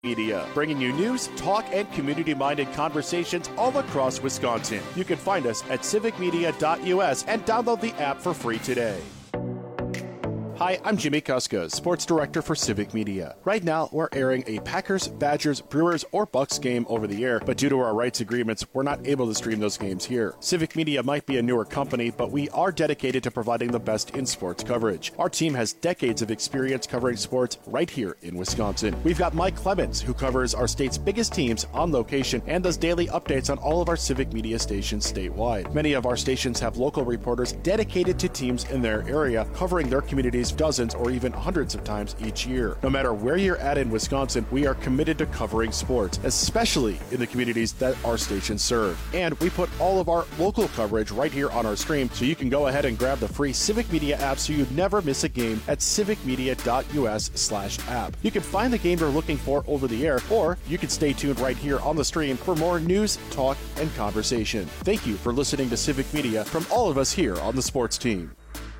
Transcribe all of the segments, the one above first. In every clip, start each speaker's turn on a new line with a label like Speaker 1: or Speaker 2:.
Speaker 1: Media, bringing you news, talk, and community-minded conversations all across Wisconsin. You can find us at civicmedia.us and download the app for free today. Hi, I'm Jimmy Kuska, Sports Director for Civic Media. Right now, we're airing a Packers, Badgers, Brewers, or Bucks game over the air, but due to our rights agreements, we're not able to stream those games here. Civic Media might be a newer company, but we are dedicated to providing the best in sports coverage. Our team has decades of experience covering sports right here in Wisconsin. We've got Mike Clemens, who covers our state's biggest teams on location and does daily updates on all of our Civic Media stations statewide. Many of our stations have local reporters dedicated to teams in their area, covering their communities dozens or even hundreds of times each year. No matter where you're at in Wisconsin, we are committed to covering sports, especially in the communities that our stations serve. And we put all of our local coverage right here on our stream, so you can go ahead and grab the free Civic Media app so you never miss a game at civicmedia.us/app. You can find the game you're looking for over the air, or you can stay tuned right here on the stream for more news, talk, and conversation. Thank you for listening to Civic Media from all of us here on the sports team.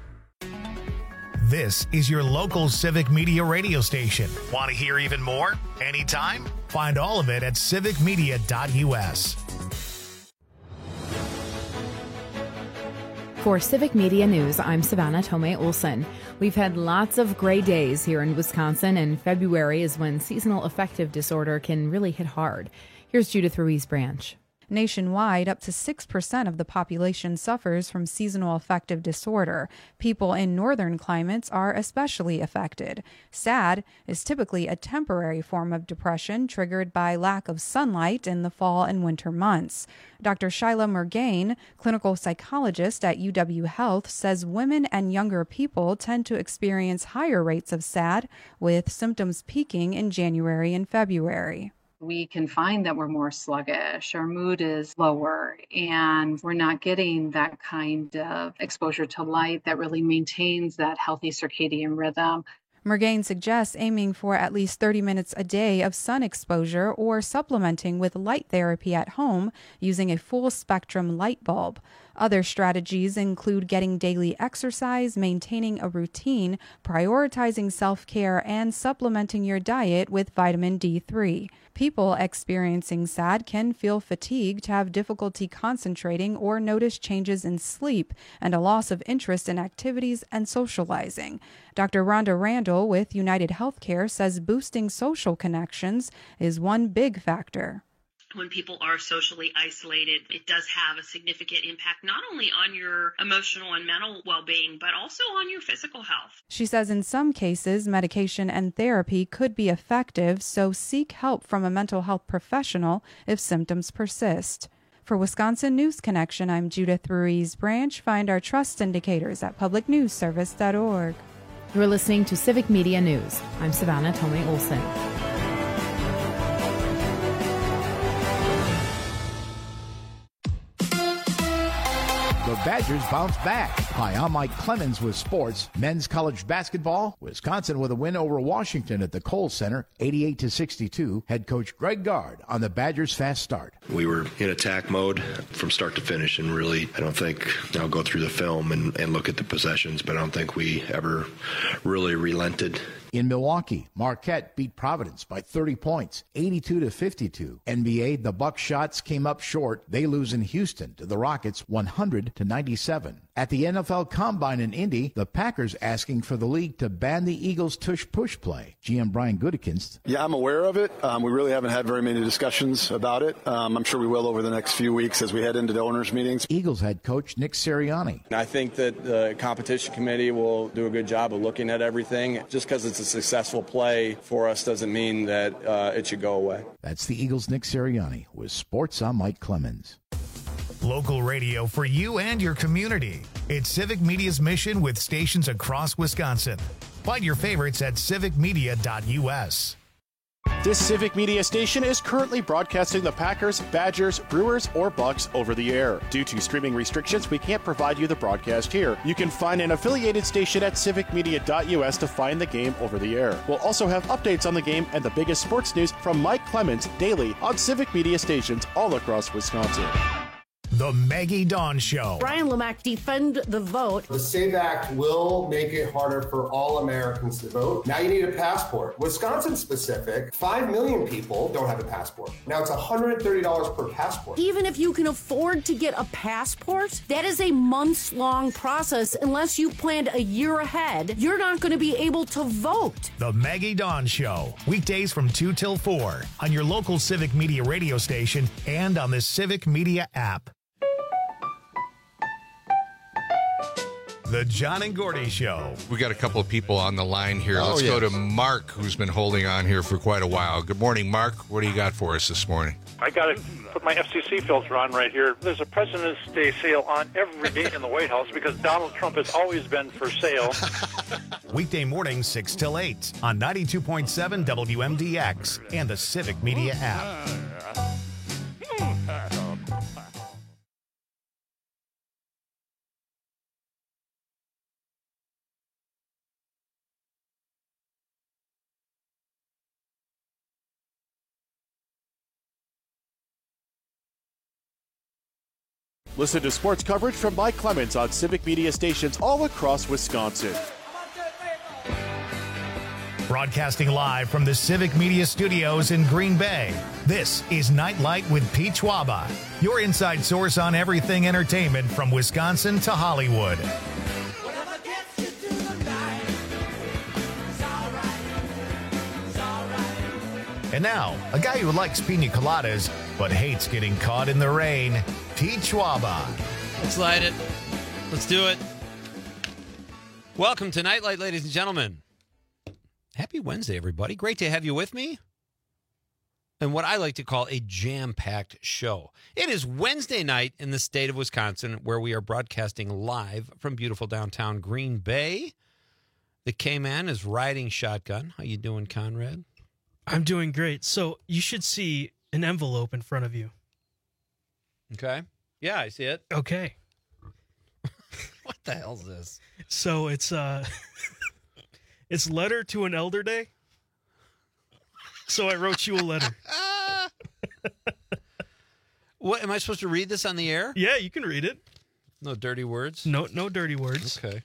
Speaker 2: This is your local Civic Media radio station. Want to hear even more? Anytime? Find all of it at civicmedia.us.
Speaker 3: For Civic Media News, I'm Savannah Tomei Olson. We've had lots of gray days here in Wisconsin, and February is when seasonal affective disorder can really hit hard. Here's Judith Ruiz-Branch.
Speaker 4: Nationwide, up to 6% of the population suffers from seasonal affective disorder. People in northern climates are especially affected. SAD is typically a temporary form of depression triggered by lack of sunlight in the fall and winter months. Dr. Shyla Murgain, clinical psychologist at UW Health, says women and younger people tend to experience higher rates of SAD, with symptoms peaking in January and February.
Speaker 5: We can find that we're more sluggish, our mood is lower, and we're not getting that kind of exposure to light that really maintains that healthy circadian rhythm.
Speaker 4: Murgain suggests aiming for at least 30 minutes a day of sun exposure or supplementing with light therapy at home using a full spectrum light bulb. Other strategies include getting daily exercise, maintaining a routine, prioritizing self-care, and supplementing your diet with vitamin D3. People experiencing SAD can feel fatigued, have difficulty concentrating, or notice changes in sleep and a loss of interest in activities and socializing. Dr. Rhonda Randall with United Healthcare says boosting social connections is one big factor.
Speaker 6: When people are socially isolated, it does have a significant impact not only on your emotional and mental well-being, but also on your physical health.
Speaker 4: She says in some cases, medication and therapy could be effective, so seek help from a mental health professional if symptoms persist. For Wisconsin News Connection, I'm Judith Ruiz-Branch. Find our trust indicators at publicnewsservice.org.
Speaker 3: You're listening to Civic Media News. I'm Savannah Tomei Olson.
Speaker 7: The Badgers bounce back. Hi, I'm Mike Clemens with sports. Men's college basketball. Wisconsin with a win over Washington at the Kohl Center, 88-62. Head coach Greg Gard on the Badgers' fast start.
Speaker 8: We were in attack mode from start to finish, and really, I don't think, I'll go through the film and look at the possessions, but I don't think we ever really relented.
Speaker 7: In Milwaukee, Marquette beat Providence by 30 points, 82-52. NBA, the Buckshot came up short. They lose in Houston to the Rockets, 100-97. At the NFL Combine in Indy, the Packers asking for the league to ban the Eagles' tush-push play. GM Brian Gutekunst.
Speaker 9: Yeah, I'm aware of it. We really haven't had very many discussions about it. I'm sure we will over the next few weeks as we head into the owners' meetings.
Speaker 7: Eagles head coach Nick Sirianni.
Speaker 10: I think that the competition committee will do a good job of looking at everything. Just because it's a successful play for us doesn't mean that it should go away.
Speaker 7: That's the Eagles' Nick Sirianni with Sports. I'm Mike Clemens.
Speaker 2: Local radio for you and your community. It's Civic Media's mission with stations across Wisconsin. Find your favorites at civicmedia.us.
Speaker 1: This Civic Media station is currently broadcasting the Packers, Badgers, Brewers, or Bucks over the air. Due to streaming restrictions, we can't provide you the broadcast here. You can find an affiliated station at civicmedia.us to find the game over the air. We'll also have updates on the game and the biggest sports news from Mike Clemens daily on Civic Media stations all across Wisconsin.
Speaker 2: The Maggie Dawn Show.
Speaker 11: Brian Lamack, defend the vote.
Speaker 12: The SAVE Act will make it harder for all Americans to vote. Now you need a passport. Wisconsin specific, 5 million people don't have a passport. Now it's $130 per passport.
Speaker 11: Even if you can afford to get a passport, that is a months-long process. Unless you planned a year ahead, you're not going to be able to vote.
Speaker 2: The Maggie Dawn Show. Weekdays from 2 till 4 on your local Civic Media radio station and on the Civic Media app. The John and Gordy Show.
Speaker 13: We got a couple of people on the line here. Let's go to Mark, who's been holding on here for quite a while. Good morning, Mark. What do you got for us this morning?
Speaker 14: I got to put my FCC filter on right here. There's a President's Day sale on every day in the White House because Donald Trump has always been for sale.
Speaker 2: Weekday mornings 6 till 8 on 92.7 WMDX and the Civic Media app.
Speaker 1: Listen to sports coverage from Mike Clemens on Civic Media stations all across Wisconsin.
Speaker 2: Broadcasting live from the Civic Media studios in Green Bay, this is Nightlight with Pete Schwaba, your inside source on everything entertainment from Wisconsin to Hollywood. And now, a guy who likes pina coladas but hates getting caught in the rain, Pete Schwaba.
Speaker 15: Let's light it. Let's do it. Welcome to Nightlight, ladies and gentlemen. Happy Wednesday, everybody. Great to have you with me. And what I like to call a jam-packed show. It is Wednesday night in the state of Wisconsin, where we are broadcasting live from beautiful downtown Green Bay. The K-Man is riding shotgun. How you doing, Conrad?
Speaker 16: I'm doing great. So you should see an envelope in front of you.
Speaker 15: Okay. Yeah, I see it.
Speaker 16: Okay.
Speaker 15: What the hell is this?
Speaker 16: So it's it's letter to an elder day. So I wrote you a letter.
Speaker 15: What, am I supposed to read this on the air?
Speaker 16: Yeah, you can read it.
Speaker 15: No dirty words?
Speaker 16: No dirty words.
Speaker 15: Okay.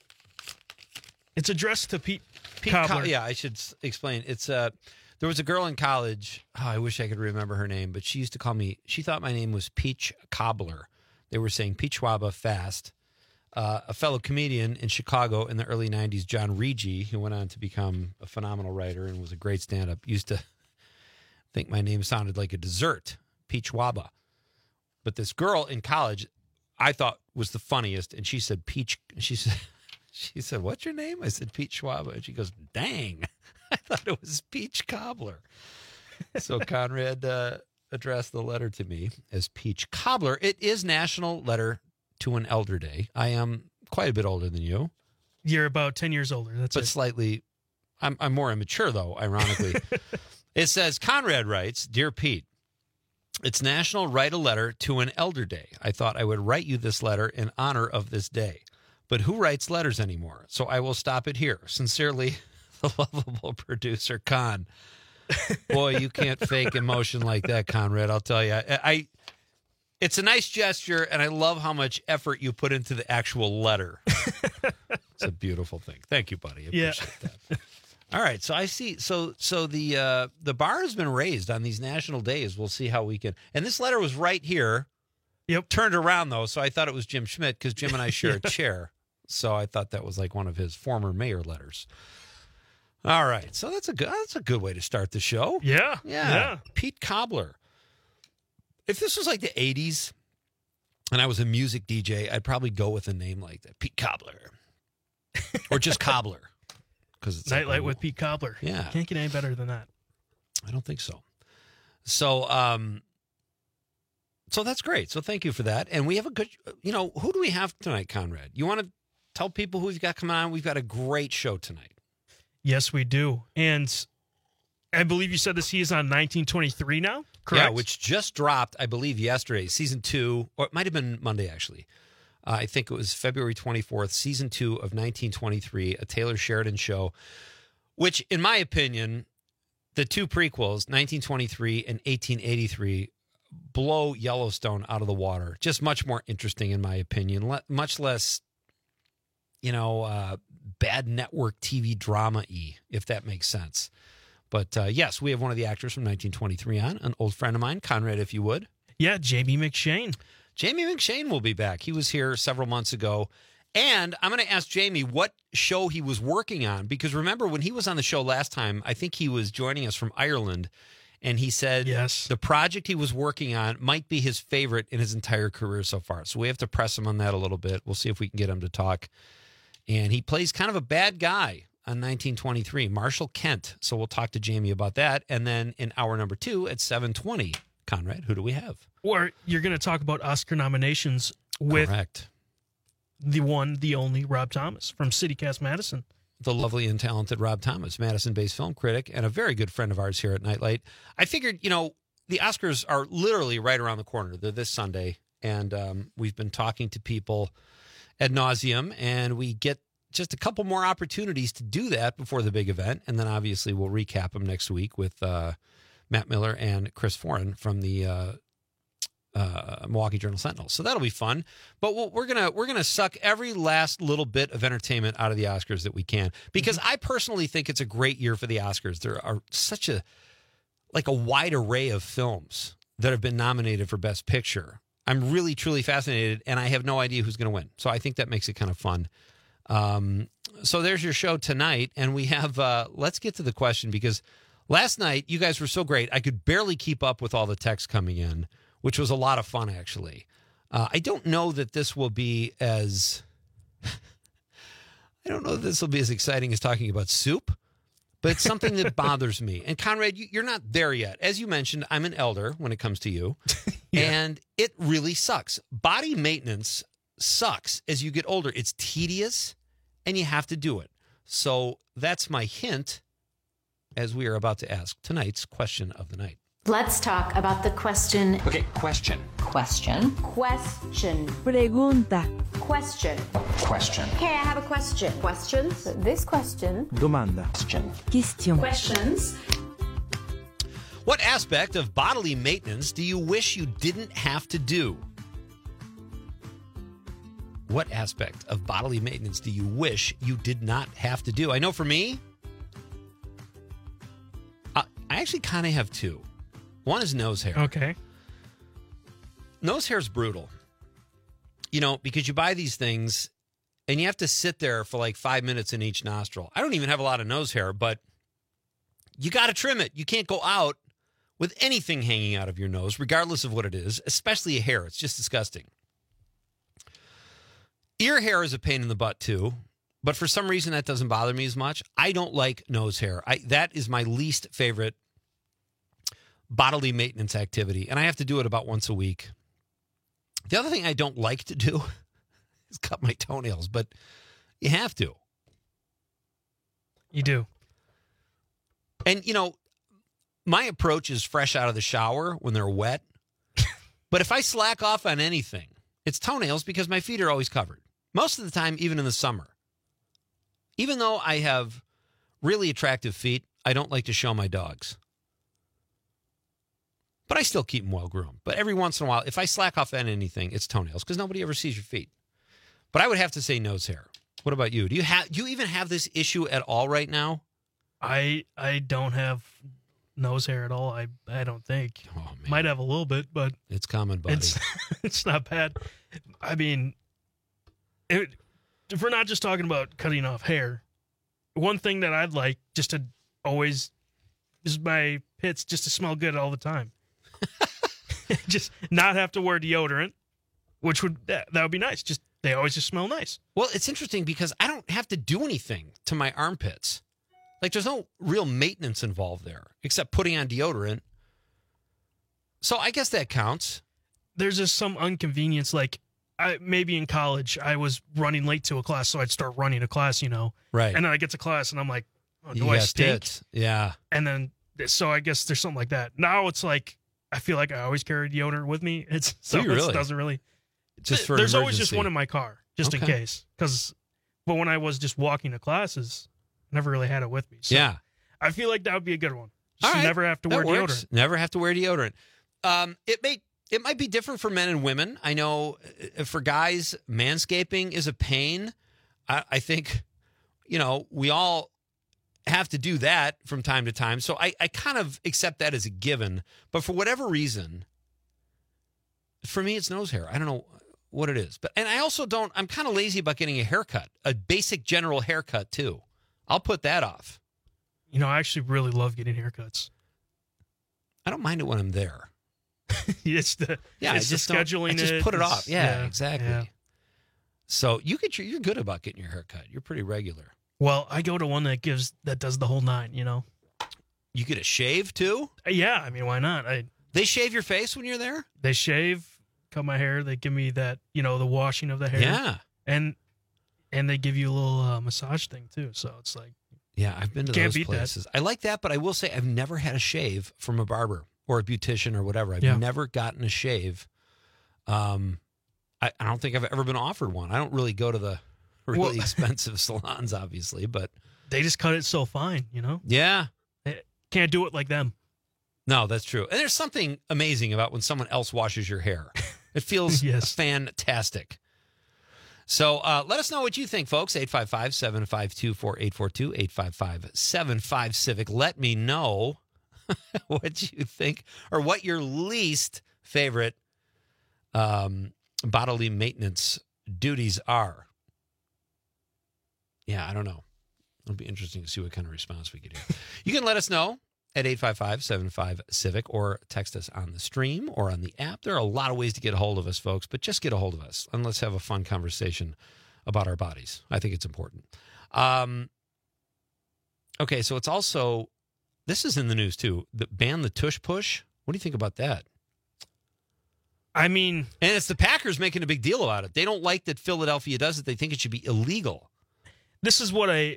Speaker 16: It's addressed to Pete Cobbler.
Speaker 15: Yeah, I should explain. It's there was a girl in college. Oh, I wish I could remember her name, but she used to call me. She thought my name was Peach Cobbler. They were saying Pete Schwaba fast. A fellow comedian in Chicago in the early 90s, John Rigi, who went on to become a phenomenal writer and was a great stand-up, used to think my name sounded like a dessert, Pete Schwaba. But this girl in college, I thought was the funniest, and she said Peach. She said, "What's your name?" I said Pete Schwaba, and she goes, "Dang, I thought it was Peach Cobbler." So Conrad addressed the letter to me as Peach Cobbler. It is National Letter to an Elder Day. I am quite a bit older than you.
Speaker 16: You're about 10 years older. That's
Speaker 15: but
Speaker 16: it.
Speaker 15: Slightly. I'm more immature, though, ironically. It says, Conrad writes, "Dear Pete, it's National Write a Letter to an Elder Day. I thought I would write you this letter in honor of this day. But who writes letters anymore? So I will stop it here. Sincerely, the lovable producer, Con." Boy, you can't fake emotion like that, Conrad. I'll tell you. It's a nice gesture, and I love how much effort you put into the actual letter. It's a beautiful thing. Thank you, buddy. I appreciate that. All right, so I see. So the bar has been raised on these national days. We'll see how we can. And this letter was right here.
Speaker 16: Yep.
Speaker 15: Turned around though, so I thought it was Jim Schmidt because Jim and I share a chair. So I thought that was like one of his former mayor letters. All right, so that's a good way to start the show.
Speaker 16: Yeah.
Speaker 15: Pete Cobbler. If this was like the 80s and I was a music DJ, I'd probably go with a name like that, Pete Cobbler, or just Cobbler, because it's
Speaker 16: Nightlight with Pete Cobbler.
Speaker 15: Yeah,
Speaker 16: can't get any better than that.
Speaker 15: I don't think so. So, so that's great. So thank you for that. And we have a good, who do we have tonight, Conrad? You want to tell people who we've got coming on? We've got a great show tonight.
Speaker 16: Yes, we do. And I believe you said this. He is on 1923 now, correct?
Speaker 15: Yeah, which just dropped, I believe, yesterday. Season 2, or it might have been Monday, actually. I think it was February 24th, Season 2 of 1923, a Taylor Sheridan show, which, in my opinion, the two prequels, 1923 and 1883, blow Yellowstone out of the water. Just much more interesting, in my opinion. Much less, bad network TV drama-y, if that makes sense. But yes, we have one of the actors from 1923 on, an old friend of mine, Conrad, if you would.
Speaker 16: Yeah, Jamie McShane.
Speaker 15: Jamie McShane will be back. He was here several months ago. And I'm going to ask Jamie what show he was working on, because remember when he was on the show last time, I think he was joining us from Ireland, and he said the project he was working on might be his favorite in his entire career so far. So we have to press him on that a little bit. We'll see if we can get him to talk. And he plays kind of a bad guy on 1923, Marshall Kent. So we'll talk to Jamie about that. And then in hour number 2 at 7:20, Conrad, who do we have?
Speaker 16: Or you're going to talk about Oscar nominations with the one, the only Rob Thomas from CityCast Madison.
Speaker 15: The lovely and talented Rob Thomas, Madison-based film critic and a very good friend of ours here at Nightlight. I figured, the Oscars are literally right around the corner. They're this Sunday, and we've been talking to people ad nauseum, and we get just a couple more opportunities to do that before the big event, and then obviously we'll recap them next week with Matt Miller and Chris Foran from the Milwaukee Journal-Sentinel. So that'll be fun. But we're gonna suck every last little bit of entertainment out of the Oscars that we can, because I personally think it's a great year for the Oscars. There are such a wide array of films that have been nominated for Best Picture. I'm really, truly fascinated, and I have no idea who's going to win. So I think that makes it kind of fun. So there's your show tonight, and we have, let's get to the question, because last night you guys were so great. I could barely keep up with all the texts coming in, which was a lot of fun, actually. I don't know that this will be as exciting as talking about soup, but it's something that bothers me. And Conrad, you're not there yet. As you mentioned, I'm an elder when it comes to you, and it really sucks. Body maintenance sucks as you get older. It's tedious, and you have to do it. So that's my hint as we are about to ask tonight's question of the night.
Speaker 17: Let's talk about the question.
Speaker 18: Okay, question.
Speaker 17: Question. Question.
Speaker 19: Pregunta.
Speaker 17: Question.
Speaker 18: Question.
Speaker 17: Okay, I have a question. Questions?
Speaker 19: This question.
Speaker 18: Domanda.
Speaker 19: Question.
Speaker 17: Questions.
Speaker 15: What aspect of bodily maintenance do you wish you didn't have to do? What aspect of bodily maintenance do you wish you did not have to do? I know for me, I actually kind of have two. One is nose hair.
Speaker 16: Okay.
Speaker 15: Nose hair is brutal. Because you buy these things and you have to sit there for like 5 minutes in each nostril. I don't even have a lot of nose hair, but you got to trim it. You can't go out with anything hanging out of your nose, regardless of what it is, especially a hair. It's just disgusting. Ear hair is a pain in the butt too, but for some reason that doesn't bother me as much. I don't like nose hair. That is my least favorite bodily maintenance activity, and I have to do it about once a week. The other thing I don't like to do is cut my toenails, but you have to.
Speaker 16: You do.
Speaker 15: And, my approach is fresh out of the shower when they're wet. But if I slack off on anything, it's toenails, because my feet are always covered. Most of the time, even in the summer. Even though I have really attractive feet, I don't like to show my dogs. But I still keep them well groomed. But every once in a while, if I slack off on anything, it's toenails, because nobody ever sees your feet. But I would have to say nose hair. What about you? Do you even have this issue at all right now?
Speaker 16: I don't have nose hair at all. I don't think.
Speaker 15: Oh, man.
Speaker 16: Might have a little bit, but
Speaker 15: it's common, buddy.
Speaker 16: It's not bad. I mean, if we're not just talking about cutting off hair, one thing that I'd like just to always is my pits just to smell good all the time. Just not have to wear deodorant, which that would be nice. They always just smell nice.
Speaker 15: Well, it's interesting because I don't have to do anything to my armpits. Like, there's no real maintenance involved there except putting on deodorant. So I guess that counts.
Speaker 16: There's just some inconvenience. Like, maybe in college, I was running late to a class, so I'd start running a class,
Speaker 15: Right.
Speaker 16: And then I get to class, and I'm like, oh, do I stink?
Speaker 15: Pits. Yeah.
Speaker 16: And then, so I guess there's something like that. Now it's like, I feel like I always carry deodorant with me. It doesn't really.
Speaker 15: Just for
Speaker 16: there's
Speaker 15: an
Speaker 16: always just
Speaker 15: emergency.
Speaker 16: one in my car, just in case. But when I was just walking to classes, I never really had it with me. So
Speaker 15: yeah.
Speaker 16: I feel like that would be a good one.
Speaker 15: All right.
Speaker 16: Never have to wear deodorant.
Speaker 15: Never have to wear deodorant. It might be different for men and women. I know for guys, manscaping is a pain. I think, we all have to do that from time to time. So I kind of accept that as a given. But for whatever reason, for me, it's nose hair. I don't know what it is. And I also I'm kind of lazy about getting a haircut, a basic general haircut too. I'll put that off.
Speaker 16: I actually really love getting haircuts.
Speaker 15: I don't mind it when I'm there.
Speaker 16: It's the scheduling.
Speaker 15: I just put it off. Yeah, exactly.
Speaker 16: Yeah.
Speaker 15: So you're good about getting your haircut. You're pretty regular.
Speaker 16: Well, I go to one that does the whole 9.
Speaker 15: You get a shave too?
Speaker 16: Yeah, I mean, why not?
Speaker 15: They shave your face when you're there?
Speaker 16: They shave, cut my hair. They give me that, the washing of the hair.
Speaker 15: Yeah,
Speaker 16: and they give you a little massage thing too. So it's like,
Speaker 15: yeah, I've been to those places. I like that, but I will say I've never had a shave from a barber or a beautician or whatever. I've never gotten a shave. I don't think I've ever been offered one. I don't really go to the really expensive salons, obviously, but
Speaker 16: they just cut it so fine,
Speaker 15: Yeah.
Speaker 16: Can't do it like them.
Speaker 15: No, that's true. And there's something amazing about when someone else washes your hair. It feels fantastic. So let us know what you think, folks. 855-752-4842, 855-75-CIVIC. Let me know what you think or what your least favorite bodily maintenance duties are. Yeah, I don't know. It'll be interesting to see what kind of response we get here. You can let us know at 855-75-CIVIC or text us on the stream or on the app. There are a lot of ways to get a hold of us, folks, but just get a hold of us and let's have a fun conversation about our bodies. I think it's important. Okay, so it's also, this is in the news too, ban the tush push. What do you think about that?
Speaker 16: I mean,
Speaker 15: and it's the Packers making a big deal about it. They don't like that Philadelphia does it. They think it should be illegal.
Speaker 16: This is what I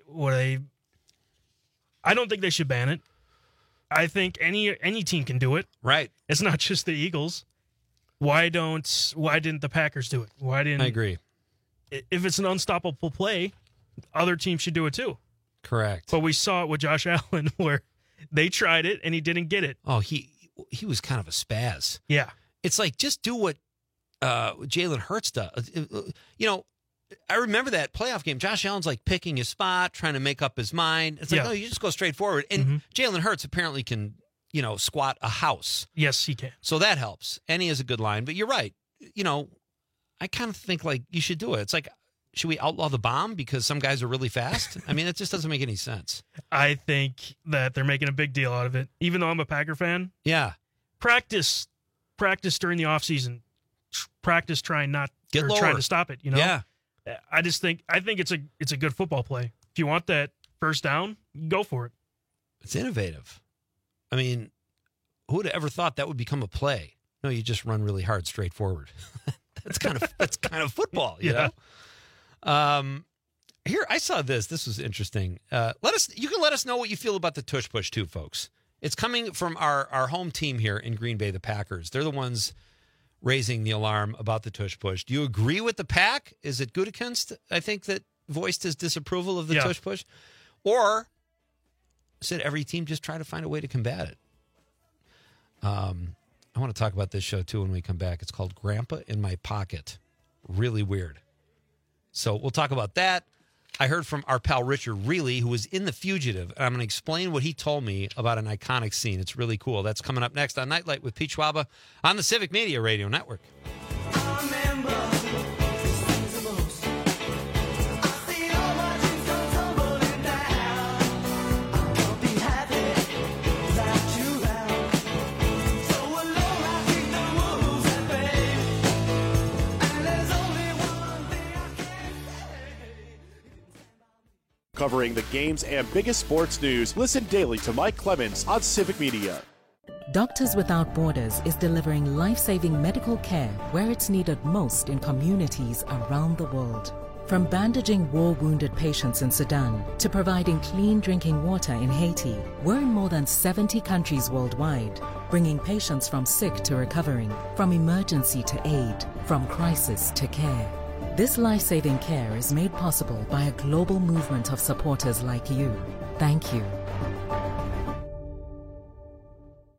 Speaker 16: don't think they should ban it. I think any team can do it.
Speaker 15: Right.
Speaker 16: It's not just the Eagles. Why didn't the Packers do it?
Speaker 15: I agree.
Speaker 16: If it's an unstoppable play, other teams should do it too.
Speaker 15: Correct.
Speaker 16: But we saw it with Josh Allen where they tried it and he didn't get it.
Speaker 15: Oh, he was kind of a spaz.
Speaker 16: Yeah.
Speaker 15: It's like, just do what Jalen Hurts does. I remember that playoff game. Josh Allen's like picking his spot, trying to make up his mind. It's like, no, you just go straight forward. And Jalen Hurts apparently can, squat a house.
Speaker 16: Yes, he can.
Speaker 15: So that helps. And he has a good line. But you're right. I kind of think like you should do it. It's like, should we outlaw the bomb because some guys are really fast? I mean, it just doesn't make any sense.
Speaker 16: I think that they're making a big deal out of it. Even though I'm a Packer fan.
Speaker 15: Yeah.
Speaker 16: Practice during the offseason. Practice trying to stop it,
Speaker 15: Yeah.
Speaker 16: I think it's a good football play. If you want that first down, go for it.
Speaker 15: It's innovative. I mean, who would have ever thought that would become a play? No, you just run really hard straight forward. that's kind of football, you know? Here, I saw this. This was interesting. You can let us know what you feel about the tush push too, folks. It's coming from our home team here in Green Bay, the Packers. They're the ones raising the alarm about the tush push. Do you agree with the Pack? Is it Gutekunst, I think, that voiced his disapproval of the tush push? Or said every team just try to find a way to combat it? I want to talk about this show, too, when we come back. It's called Grandpa in My Pocket. Really weird. So we'll talk about that. I heard from our pal Richard Reilly, who was in The Fugitive, and I'm going to explain what he told me about an iconic scene. It's really cool. That's coming up next on Nightlight with Pete Schwaba on the Civic Media Radio Network.
Speaker 1: Covering the games and biggest sports news, listen daily to Mike Clemens on Civic Media.
Speaker 18: Doctors Without Borders is delivering life-saving medical care where it's needed most in communities around the world. From bandaging war-wounded patients in Sudan to providing clean drinking water in Haiti, we're in more than 70 countries worldwide, bringing patients from sick to recovering, from emergency to aid, from crisis to care. This life-saving care is made possible by a global movement of supporters like you. Thank you.
Speaker 2: Matt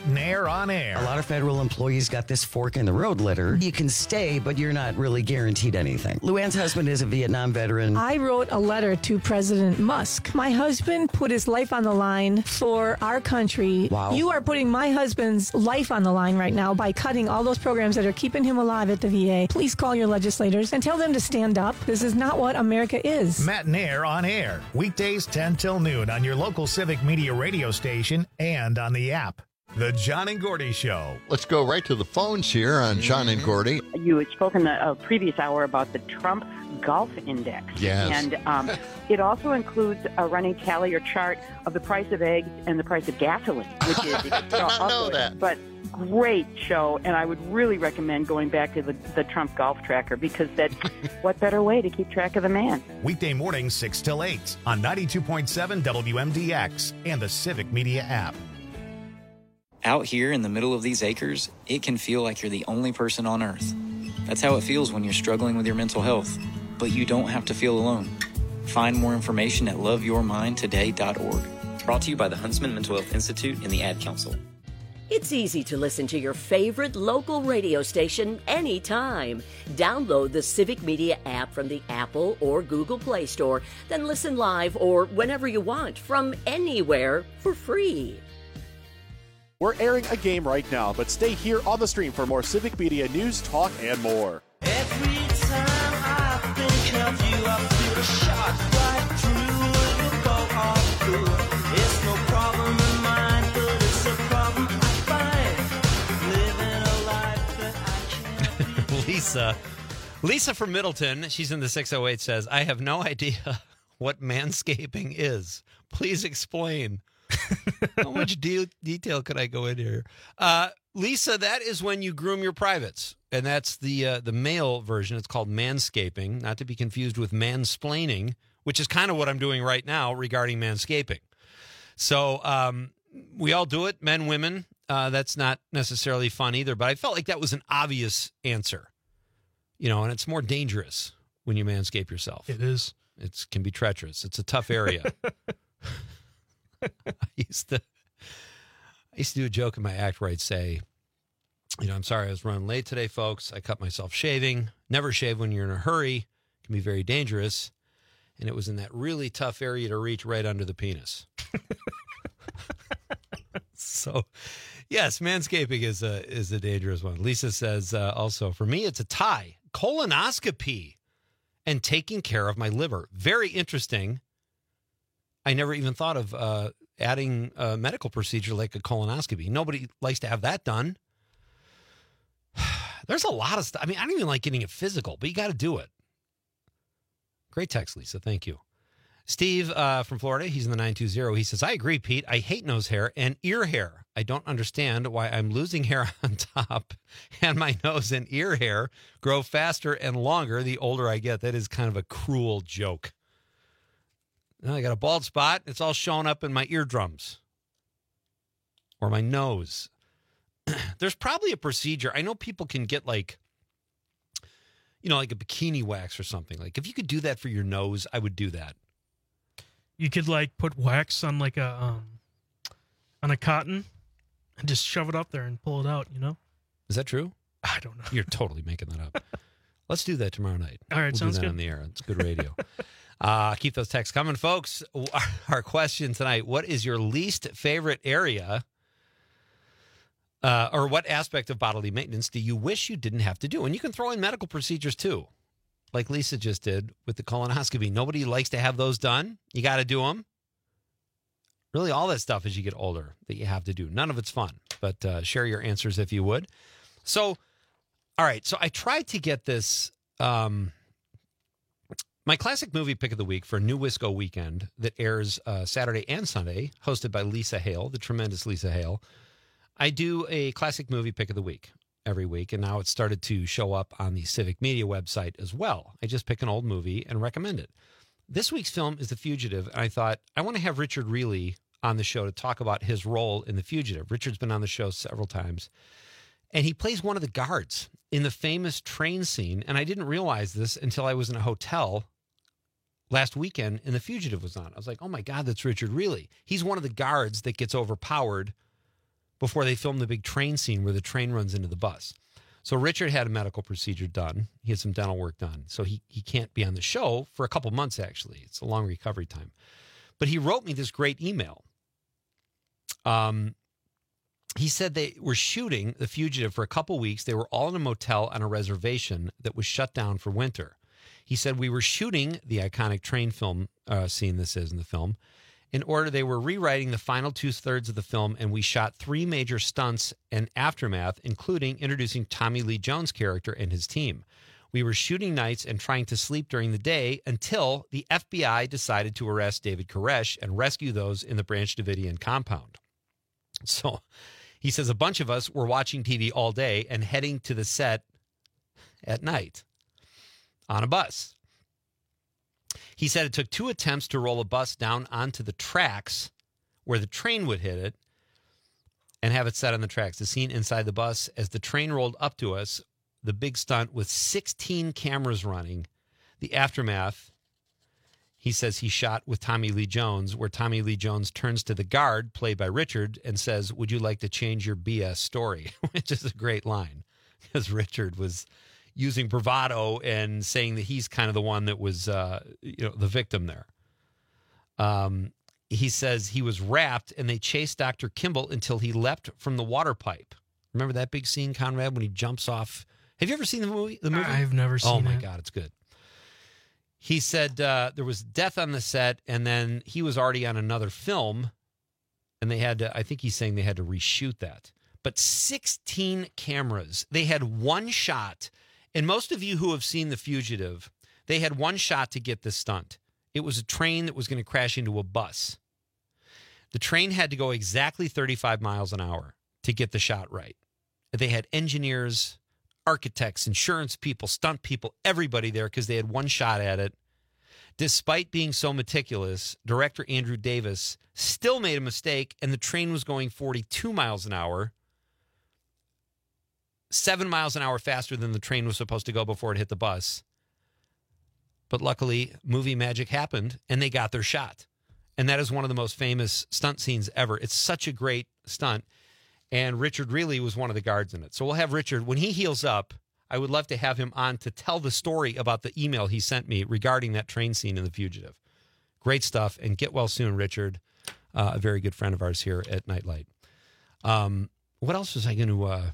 Speaker 2: Matt Nair on air.
Speaker 20: A lot of federal employees got this fork in the road letter. You can stay, but you're not really guaranteed anything. Luann's husband is a Vietnam veteran.
Speaker 21: I wrote a letter to President Musk. My husband put his life on the line for our country.
Speaker 20: Wow.
Speaker 21: You are putting my husband's life on the line right now by cutting all those programs that are keeping him alive at the VA. Please call your legislators and tell them to stand up. This is not what America is.
Speaker 2: Matt Nair on air. Weekdays 10 till noon on your local Civic Media radio station and on the app. The John and Gordy Show.
Speaker 22: Let's go right to the phones here on John and Gordy.
Speaker 23: You had spoken the previous hour about the Trump Golf Index.
Speaker 22: Yes.
Speaker 23: And it also includes a running tally or chart of the price of eggs and the price of gasoline, which is
Speaker 22: I did not know that.
Speaker 23: But great show, and I would really recommend going back to the Trump Golf Tracker, because that's what better way to keep track of the man.
Speaker 2: Weekday mornings 6 till 8 on 92.7 WMDX and the Civic Media app.
Speaker 24: Out here in the middle of these acres, it can feel like you're the only person on Earth. That's how it feels when you're struggling with your mental health. But you don't have to feel alone. Find more information at loveyourmindtoday.org.
Speaker 25: Brought to you by the Huntsman Mental Health Institute and the Ad Council.
Speaker 26: It's easy to listen to your favorite local radio station anytime. Download the Civic Media app from the Apple or Google Play Store, then listen live or whenever you want from anywhere for free.
Speaker 1: We're airing a game right now, but stay here on the stream for more Civic Media news, talk, and more.
Speaker 27: Every time I think of you, I feel a shot right through the boat on through. It's no problem in mine, but it's a problem I find. Living a life that I can't
Speaker 15: Lisa from Middleton, she's in the 608, says, I have no idea what manscaping is. Please explain. How much detail could I go in here? Lisa, that is when you groom your privates, and that's the male version. It's called manscaping, not to be confused with mansplaining, which is kind of what I'm doing right now regarding manscaping. So we all do it, men, women. That's not necessarily fun either, but I felt like that was an obvious answer. You know, and it's more dangerous when you manscape yourself.
Speaker 16: It is.
Speaker 15: It can be treacherous. It's a tough area. I used to do a joke in my act where I'd say, you know, I'm sorry I was running late today, folks. I cut myself shaving. Never shave when you're in a hurry. It can be very dangerous. And it was in that really tough area to reach right under the penis. So, yes, manscaping is a dangerous one. Lisa says also, for me, it's a tie. Colonoscopy and taking care of my liver. Very interesting. I never even thought of adding a medical procedure like a colonoscopy. Nobody likes to have that done. There's a lot of stuff. I mean, I don't even like getting it physical, but you got to do it. Great text, Lisa. Thank you. Steve from Florida, he's in the 920. He says, I agree, Pete. I hate nose hair and ear hair. I don't understand why I'm losing hair on top and my nose and ear hair grow faster and longer the older I get. That is kind of a cruel joke. Now I got a bald spot. It's all showing up in my eardrums or my nose. There's probably a procedure. I know people can get like a bikini wax or something. Like if you could do that for your nose, I would do that.
Speaker 16: You could like put wax on like on a cotton and just shove it up there and pull it out, you know?
Speaker 15: Is that true?
Speaker 16: I don't know.
Speaker 15: You're totally making that up. Let's do that tomorrow night.
Speaker 16: All right,
Speaker 15: we'll
Speaker 16: sounds
Speaker 15: do that
Speaker 16: good.
Speaker 15: on the air. It's good radio. Keep those texts coming, folks. Our question tonight, what is your least favorite area or what aspect of bodily maintenance do you wish you didn't have to do? And you can throw in medical procedures, too, like Lisa just did with the colonoscopy. Nobody likes to have those done. You got to do them. Really, all that stuff as you get older that you have to do. None of it's fun, but share your answers if you would. So, all right. So I tried to get this... my classic movie pick of the week for New Wisco Weekend that airs Saturday and Sunday, hosted by Lisa Hale, the tremendous Lisa Hale. I do a classic movie pick of the week every week, and now it's started to show up on the Civic Media website as well. I just pick an old movie and recommend it. This week's film is The Fugitive, and I thought I want to have Richard Reilly on the show to talk about his role in The Fugitive. Richard's been on the show several times, and he plays one of the guards in the famous train scene, and I didn't realize this until I was in a hotel last weekend and The Fugitive was on. I was like, oh my God, that's Richard Reilly. He's one of the guards that gets overpowered before they filmed the big train scene where the train runs into the bus. So Richard had a medical procedure done. He had some dental work done. So he can't be on the show for a couple months, actually. It's a long recovery time. But he wrote me this great email. He said they were shooting The Fugitive for a couple weeks. They were all in a motel on a reservation that was shut down for winter. He said, we were shooting the iconic train film scene this is in the film. In order, they were rewriting the final 2/3 of the film, and we shot 3 major stunts and aftermath, including introducing Tommy Lee Jones' character and his team. We were shooting nights and trying to sleep during the day until the FBI decided to arrest David Koresh and rescue those in the Branch Davidian compound. So he says a bunch of us were watching TV all day and heading to the set at night on a bus. He said it took 2 attempts to roll a bus down onto the tracks where the train would hit it and have it set on the tracks. The scene inside the bus as the train rolled up to us, the big stunt with 16 cameras running, the aftermath, he says he shot with Tommy Lee Jones, where Tommy Lee Jones turns to the guard, played by Richard, and says, would you like to change your BS story? Which is a great line, because Richard was using bravado and saying that he's kind of the one that was, the victim there. He says he was wrapped and they chased Dr. Kimball until he leapt from the water pipe. Remember that big scene, Conrad, when he jumps off? Have you ever seen the movie?
Speaker 16: I've never seen it.
Speaker 15: Oh, my God, it's good. He said there was death on the set, and then he was already on another film, and they had to, I think he's saying they had to reshoot that. But 16 cameras. They had one shot. And most of you who have seen The Fugitive, they had one shot to get this stunt. It was a train that was going to crash into a bus. The train had to go exactly 35 miles an hour to get the shot right. They had engineers, architects, insurance people, stunt people, everybody there because they had one shot at it. Despite being so meticulous, director Andrew Davis still made a mistake, and the train was going 42 miles an hour. 7 miles an hour faster than the train was supposed to go before it hit the bus. But luckily, movie magic happened, and they got their shot. And that is one of the most famous stunt scenes ever. It's such a great stunt. And Richard Reilly was one of the guards in it. So we'll have Richard, when he heals up, I would love to have him on to tell the story about the email he sent me regarding that train scene in The Fugitive. Great stuff. And get well soon, Richard. A very good friend of ours here at Nightlight. What else was I going to...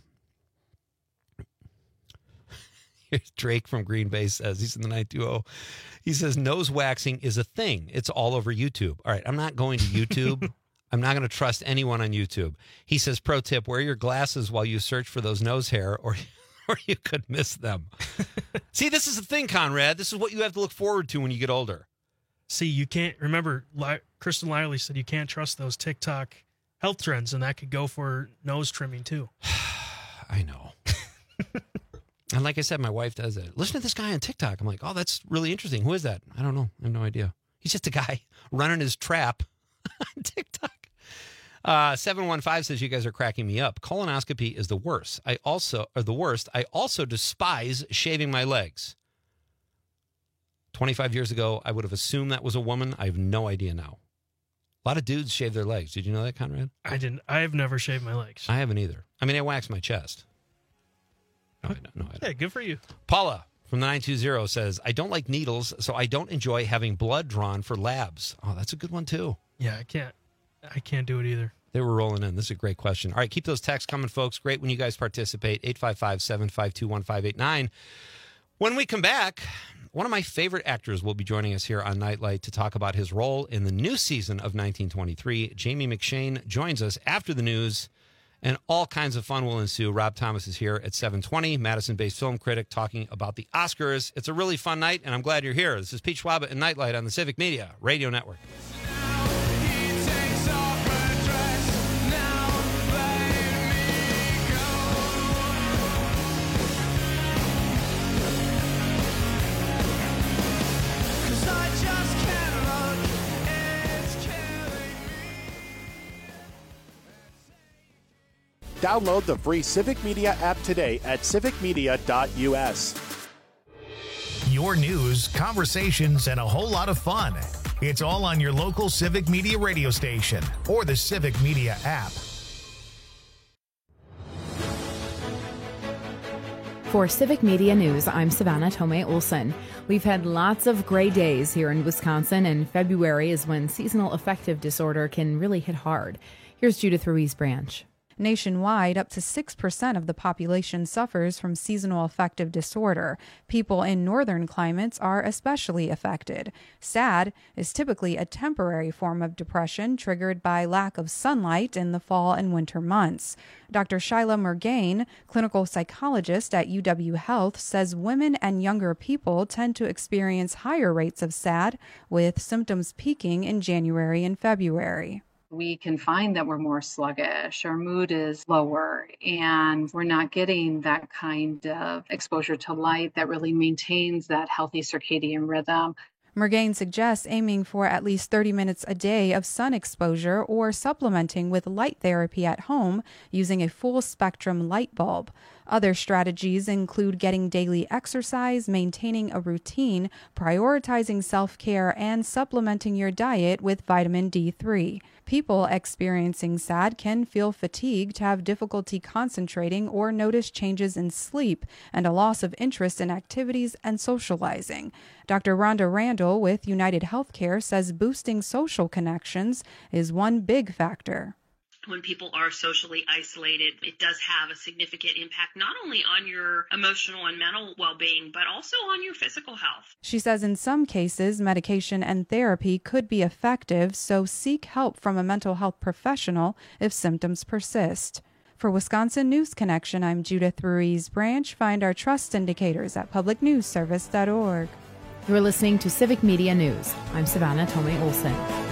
Speaker 15: Here's Drake from Green Bay says, he's in the 920. He says, nose waxing is a thing. It's all over YouTube. All right, I'm not going to YouTube. I'm not going to trust anyone on YouTube. He says, pro tip, wear your glasses while you search for those nose hair or you could miss them. See, this is the thing, Conrad. This is what you have to look forward to when you get older.
Speaker 16: See, you can't, remember, Kristen Lively said you can't trust those TikTok health trends, and that could go for nose trimming too.
Speaker 15: I know. And like I said, my wife does it. Listen to this guy on TikTok. I'm like, oh, that's really interesting. Who is that? I don't know. I have no idea. He's just a guy running his trap on TikTok. 715 says, you guys are cracking me up. Colonoscopy is the worst. I also despise shaving my legs. 25 years ago, I would have assumed that was a woman. I have no idea now. A lot of dudes shave their legs. Did you know that, Conrad?
Speaker 16: I didn't. I have never shaved my legs.
Speaker 15: I haven't either. I mean, I wax my chest. No, I don't.
Speaker 16: Yeah, good for you.
Speaker 15: Paula from the 920 says, I don't like needles, so I don't enjoy having blood drawn for labs. Oh, that's a good one, too.
Speaker 16: Yeah, I can't do it either.
Speaker 15: They were rolling in. This is a great question. All right, keep those texts coming, folks. Great when you guys participate. 855-752-1589. When we come back, one of my favorite actors will be joining us here on Nightlight to talk about his role in the new season of 1923. Jamie McShane joins us after the news, and all kinds of fun will ensue. Rob Thomas is here at 7:20, Madison-based film critic, talking about the Oscars. It's a really fun night, and I'm glad you're here. This is Pete Schwaba and Nightlight on the Civic Media Radio Network.
Speaker 1: Download the free Civic Media app today at civicmedia.us.
Speaker 2: Your news, conversations, and a whole lot of fun. It's all on your local Civic Media radio station or the Civic Media app.
Speaker 3: For Civic Media News, I'm Savannah Tomei Olson. We've had lots of gray days here in Wisconsin, and February is when seasonal affective disorder can really hit hard. Here's Judith Ruiz Branch.
Speaker 4: Nationwide, up to 6% of the population suffers from seasonal affective disorder. People in northern climates are especially affected. SAD is typically a temporary form of depression triggered by lack of sunlight in the fall and winter months. Dr. Shyla Murgain, clinical psychologist at UW Health, says women and younger people tend to experience higher rates of SAD, with symptoms peaking in January and February.
Speaker 5: We can find that we're more sluggish, our mood is lower, and we're not getting that kind of exposure to light that really maintains that healthy circadian rhythm.
Speaker 4: Murgain suggests aiming for at least 30 minutes a day of sun exposure or supplementing with light therapy at home using a full spectrum light bulb. Other strategies include getting daily exercise, maintaining a routine, prioritizing self-care, and supplementing your diet with vitamin D3. People experiencing SAD can feel fatigued, have difficulty concentrating, or notice changes in sleep and a loss of interest in activities and socializing. Dr. Rhonda Randall with United Healthcare says boosting social connections is one big factor.
Speaker 6: When people are socially isolated, it does have a significant impact not only on your emotional and mental well-being, but also on your physical health.
Speaker 4: She says in some cases, medication and therapy could be effective, so seek help from a mental health professional if symptoms persist. For Wisconsin News Connection, I'm Judith Ruiz Branch. Find our trust indicators at publicnewsservice.org.
Speaker 3: You're listening to Civic Media News. I'm Savannah Tomei Olson.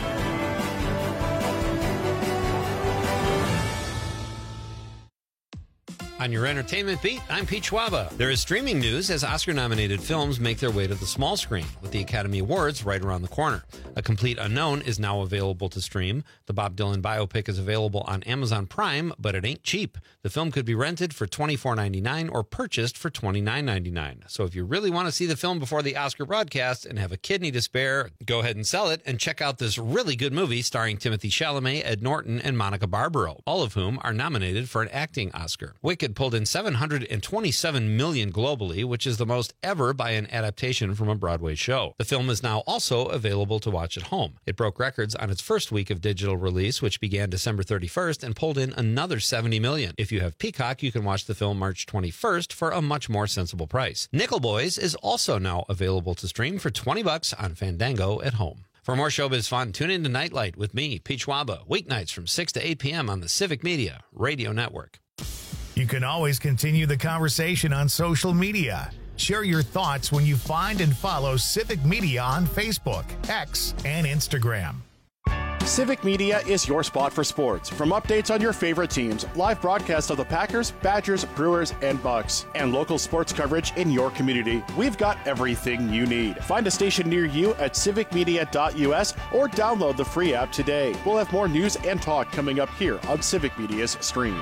Speaker 15: On your entertainment beat, I'm Pete Schwaba. There is streaming news as Oscar-nominated films make their way to the small screen, with the Academy Awards right around the corner. A Complete Unknown is now available to stream. The Bob Dylan biopic is available on Amazon Prime, but it ain't cheap. The film could be rented for $24.99 or purchased for $29.99. So if you really want to see the film before the Oscar broadcast and have a kidney to spare, go ahead and sell it and check out this really good movie starring Timothy Chalamet, Ed Norton, and Monica Barbaro, all of whom are nominated for an acting Oscar. Wicked pulled in $727 million globally, which is the most ever by an adaptation from a Broadway show. The film is now also available to watch at home. It broke records on its first week of digital release, which began December 31st, and pulled in another $70 million. If you have Peacock, you can watch the film March 21st for a much more sensible price. Nickel Boys is also now available to stream for $20 on Fandango at home. For more showbiz fun, tune in to Nightlight with me, Pete Schwaba, weeknights from 6 to 8 p.m. on the Civic Media Radio Network.
Speaker 2: You can always continue the conversation on social media. Share your thoughts when you find and follow Civic Media on Facebook, X, and Instagram.
Speaker 1: Civic Media is your spot for sports. From updates on your favorite teams, live broadcasts of the Packers, Badgers, Brewers, and Bucks, and local sports coverage in your community, we've got everything you need. Find a station near you at civicmedia.us or download the free app today. We'll have more news and talk coming up here on Civic Media's stream.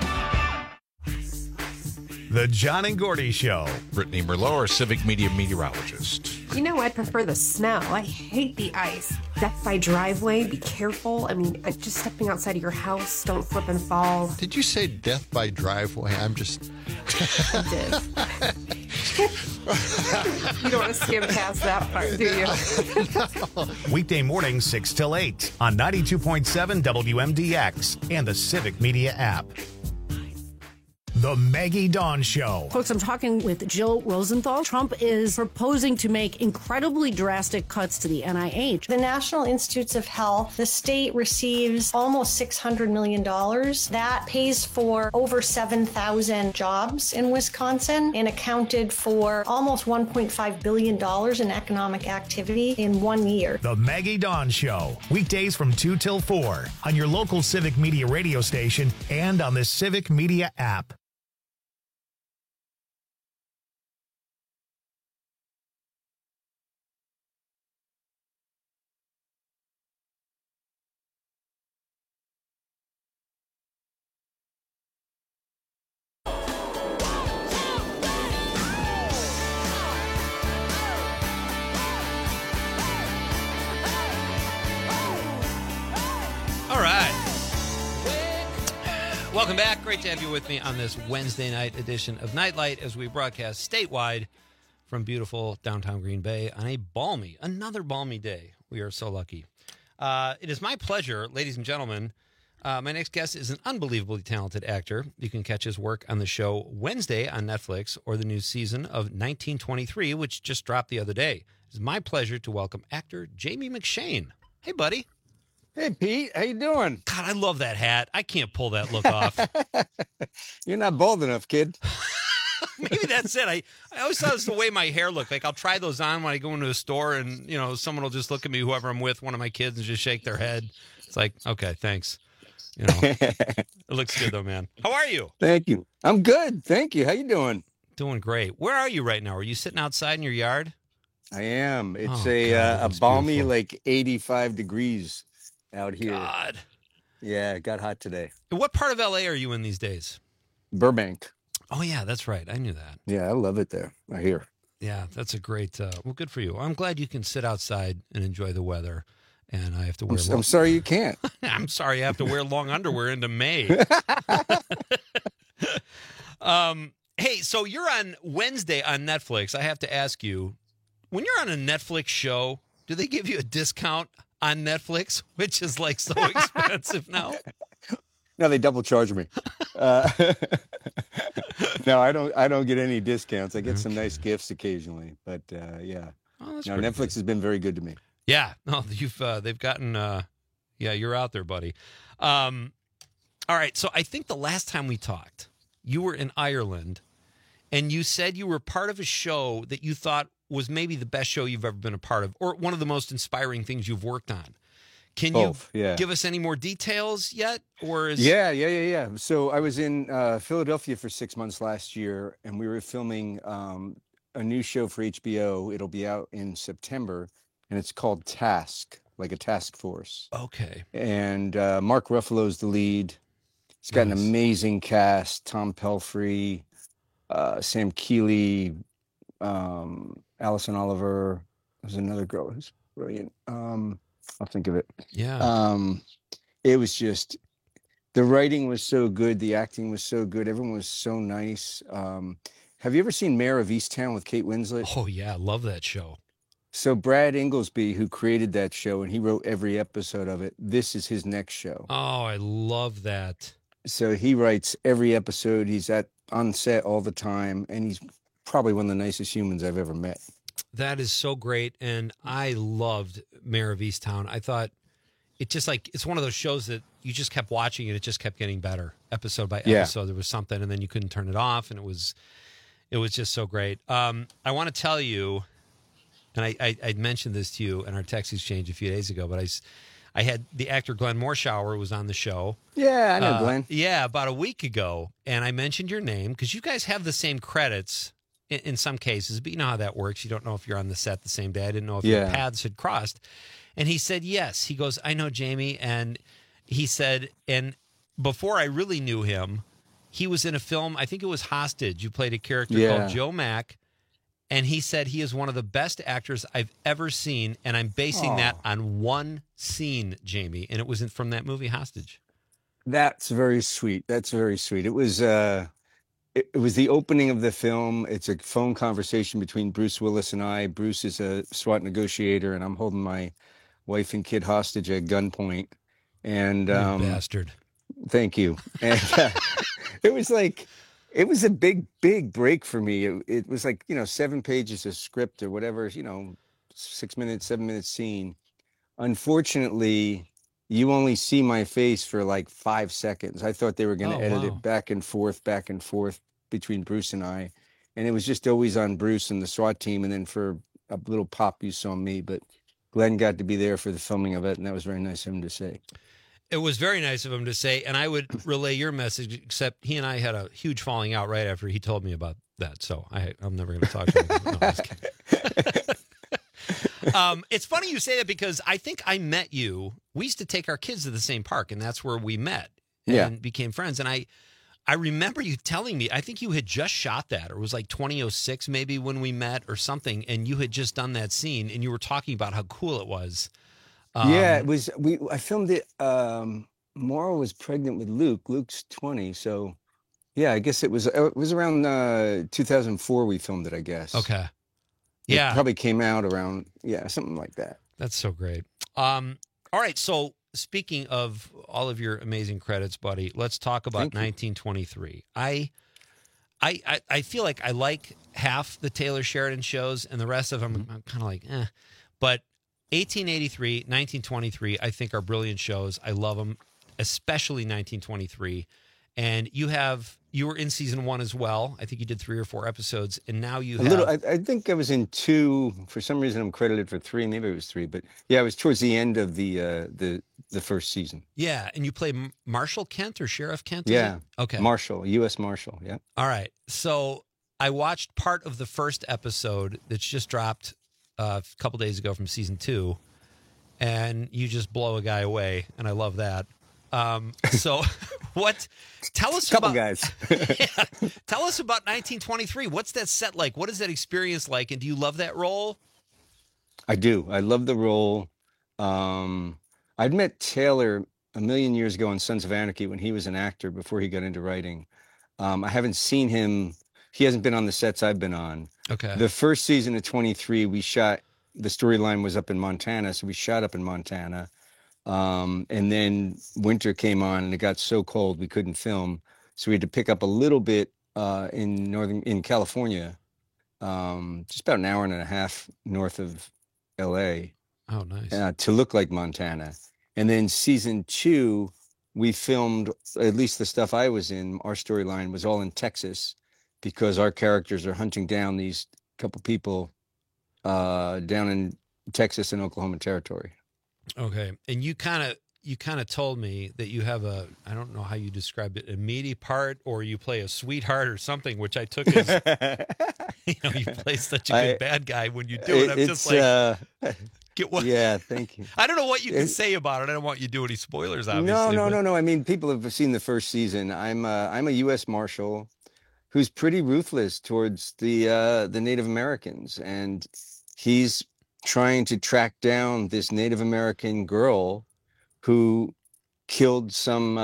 Speaker 2: The John and Gordy Show.
Speaker 13: Brittany Merlot, our Civic Media meteorologist.
Speaker 8: You know, I prefer the snow. I hate the ice. Death by driveway, be careful. I mean, just stepping outside of your house, don't slip and fall.
Speaker 22: Did you say death by driveway? I'm just...
Speaker 8: I did. You don't want to skim past that part, do you?
Speaker 2: No. Weekday mornings 6 till 8 on 92.7 WMDX and the Civic Media app. The Maggie Dawn Show.
Speaker 11: Folks, I'm talking with Jill Rosenthal. Trump is proposing to make incredibly drastic cuts to the NIH.
Speaker 9: The National Institutes of Health, the state receives almost $600 million. That pays for over 7,000 jobs in Wisconsin and accounted for almost $1.5 billion in economic activity in 1 year.
Speaker 2: The Maggie Dawn Show. Weekdays from 2 till 4 on your local Civic Media radio station and on the Civic Media app.
Speaker 15: Welcome back. Great to have you with me on this Wednesday night edition of Nightlight as we broadcast statewide from beautiful downtown Green Bay on another balmy day. We are so lucky. It is my pleasure, ladies and gentlemen. My next guest is an unbelievably talented actor. You can catch his work on the show Wednesday on Netflix or the new season of 1923, which just dropped the other day. It's my pleasure to welcome actor Jamie McShane. Hey, buddy.
Speaker 7: Hey, Pete. How you doing?
Speaker 15: God, I love that hat. I can't pull that look off.
Speaker 7: You're not bald enough, kid.
Speaker 15: Maybe that's it. I always thought it's the way my hair looked. Like, I'll try those on when I go into a store and, someone will just look at me, whoever I'm with, one of my kids, and just shake their head. It's like, okay, thanks. It looks good, though, man. How are you?
Speaker 7: Thank you. I'm good. Thank you. How you doing?
Speaker 15: Doing great. Where are you right now? Are you sitting outside in your yard?
Speaker 7: I am. It's a balmy, beautiful. Like 85 degrees out here.
Speaker 15: God.
Speaker 7: Yeah, it got hot today.
Speaker 15: What part of LA are you in these days?
Speaker 7: Burbank.
Speaker 15: Oh, yeah, that's right. I knew that.
Speaker 7: Yeah, I love it there. I hear.
Speaker 15: Yeah, that's a great, well, good for you. I'm glad you can sit outside and enjoy the weather. And I have to wear
Speaker 7: I'm sorry you can't.
Speaker 15: I'm sorry I have to wear long underwear into May. Hey, so you're on Wednesday on Netflix. I have to ask you, when you're on a Netflix show, do they give you a discount on Netflix, which is like so expensive now?
Speaker 7: No, they double charge me. No, I don't get any discounts. I get some nice gifts occasionally, but yeah.
Speaker 15: Oh,
Speaker 7: no, Netflix has been very good to me.
Speaker 15: Yeah, no, they've gotten you're out there, buddy. All right, so I think the last time we talked, you were in Ireland, and you said you were part of a show that you thought was maybe the best show you've ever been a part of, or one of the most inspiring things you've worked on. Can you give us any more details yet? Or is
Speaker 7: Yeah. So I was in Philadelphia for 6 months last year, and we were filming a new show for HBO. It'll be out in September, and it's called Task, like a task force.
Speaker 15: Okay.
Speaker 7: And Mark Ruffalo's the lead. It's got an amazing cast: Tom Pelphrey, Sam Keeley, Allison Oliver. There's another girl who's brilliant. I'll think of it.
Speaker 15: Yeah.
Speaker 7: It was just, the writing was so good. The acting was so good. Everyone was so nice. Have you ever seen Mayor of Easttown with Kate Winslet?
Speaker 15: Oh, yeah. I love that show.
Speaker 7: So Brad Inglesby, who created that show, and he wrote every episode of it, this is his next show.
Speaker 15: Oh, I love that.
Speaker 7: So he writes every episode. He's on set all the time, and he's probably one of the nicest humans I've ever met.
Speaker 15: That is so great, and I loved Mayor of Easttown. I thought it's one of those shows that you just kept watching and it just kept getting better episode by episode. Yeah. There was something, and then you couldn't turn it off, and it was just so great. I want to tell you, and I'd mentioned this to you in our text exchange a few days ago, but I had the actor Glenn Morshower was on the show.
Speaker 7: Yeah, I know Glenn.
Speaker 15: Yeah, about a week ago, and I mentioned your name because you guys have the same credits in some cases, but you know how that works. You don't know if you're on the set the same day. I didn't know if your paths had crossed. And he said, yes. He goes, I know Jamie. And he said, and before I really knew him, he was in a film, I think it was Hostage. You played a character called Joe Mack. And he said he is one of the best actors I've ever seen. And I'm basing that on one scene, Jamie. And it was from that movie, Hostage.
Speaker 7: That's very sweet. That's very sweet. It was the opening of the film. It's a phone conversation between Bruce Willis and I. Bruce is a SWAT negotiator, and I'm holding my wife and kid hostage at gunpoint. And
Speaker 15: you bastard.
Speaker 7: Thank you. And it was a big break for me. It was like, 7 pages of script or whatever, 6 minutes, 7 minute scene. Unfortunately, you only see my face for like 5 seconds. I thought they were going to edit it back and forth between Bruce and I. And it was just always on Bruce and the SWAT team. And then for a little pop, you saw me. But Glenn got to be there for the filming of it. And that was very nice of him to say.
Speaker 15: It was very nice of him to say. And I would relay your message, except he and I had a huge falling out right after he told me about that. So I'm never going to talk to him. No, I'm just kidding. It's funny you say that because I think I met you. We used to take our kids to the same park, and that's where we met and became friends. And I remember you telling me, I think you had just shot that, or it was like 2006 maybe when we met or something, and you had just done that scene, and you were talking about how cool it was.
Speaker 7: It was. I filmed it Mara was pregnant with Luke. Luke's 20, so yeah, I guess it was around 2004 we filmed it, I guess.
Speaker 15: Okay.
Speaker 7: It
Speaker 15: Yeah.
Speaker 7: probably came out around, something like that.
Speaker 15: That's so great. All right. So speaking of all of your amazing credits, buddy, let's talk about 1923. I feel like I like half the Taylor Sheridan shows, and the rest of them I'm kind of like, eh. But 1883, 1923, I think are brilliant shows. I love them, especially 1923. And you were in season 1 as well. I think you did 3 or 4 episodes, and now you have
Speaker 7: I think I was in 2. For some reason, I'm credited for 3. Maybe it was 3, but yeah, I was towards the end of the first season.
Speaker 15: Yeah, and you play Marshall Kent or Sheriff Kent?
Speaker 7: Yeah.
Speaker 15: Okay.
Speaker 7: Marshall, U.S. Marshal. Yeah.
Speaker 15: All right. So I watched part of the first episode that's just dropped a couple days ago from season 2, and you just blow a guy away, and I love that. So tell us
Speaker 7: Couple
Speaker 15: about
Speaker 7: guys.
Speaker 15: Tell us about 1923. What's that set like? What is that experience like? And do you love that role?
Speaker 7: I do. I love the role. I'd met Taylor a million years ago on Sons of Anarchy when he was an actor before he got into writing. I haven't seen him. He hasn't been on the sets I've been on.
Speaker 15: Okay.
Speaker 7: The first season of 23, we shot, the storyline was up in Montana, so we shot up in Montana. And then winter came on and it got so cold we couldn't film. So we had to pick up a little bit in California, just about an hour and a half north of LA.
Speaker 15: Oh, nice.
Speaker 7: To look like Montana. And then season 2, we filmed, at least the stuff I was in, our storyline was all in Texas because our characters are hunting down these couple people down in Texas and Oklahoma Territory.
Speaker 15: Okay. And you kind of told me that you have I don't know how you described it, a meaty part, or you play a sweetheart or something, which I took as, you play such a good bad guy when you do it. I'm just like, get what?
Speaker 7: Yeah, thank you.
Speaker 15: I don't know what you can say about it. I don't want you to do any spoilers, obviously.
Speaker 7: No. I mean, people have seen the first season. I'm a U.S. Marshal who's pretty ruthless towards the Native Americans, and he's trying to track down this Native American girl who killed some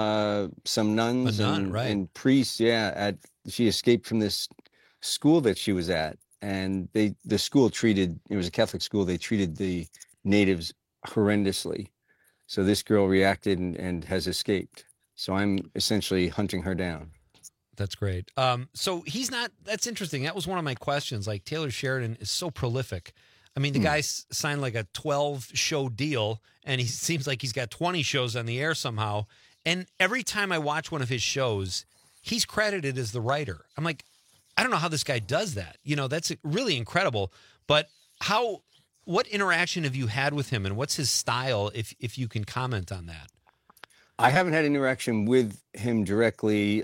Speaker 7: nuns and priests. Yeah, she escaped from this school that she was at, and the school it was a Catholic school. They treated the natives horrendously. So this girl reacted and has escaped. So I'm essentially hunting her down.
Speaker 15: That's great. So that's interesting. That was one of my questions. Like, Taylor Sheridan is so prolific. I mean, the guy signed like a 12-show deal, and he seems like he's got 20 shows on the air somehow. And every time I watch one of his shows, he's credited as the writer. I'm like, I don't know how this guy does that. That's really incredible. But what interaction have you had with him, and what's his style, if you can comment on that?
Speaker 7: I haven't had interaction with him directly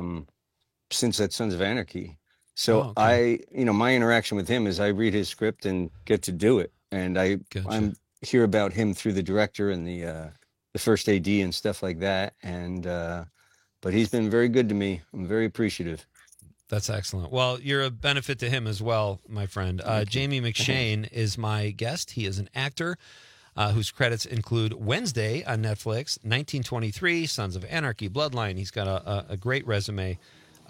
Speaker 7: since that Sons of Anarchy. So my interaction with him is I read his script and get to do it. And I hear about him through the director and the first AD and stuff like that. And, but he's been very good to me. I'm very appreciative.
Speaker 15: That's excellent. Well, you're a benefit to him as well, my friend. Jamie McShane is my guest. He is an actor whose credits include Wednesday on Netflix, 1923, Sons of Anarchy, Bloodline. He's got a great resume.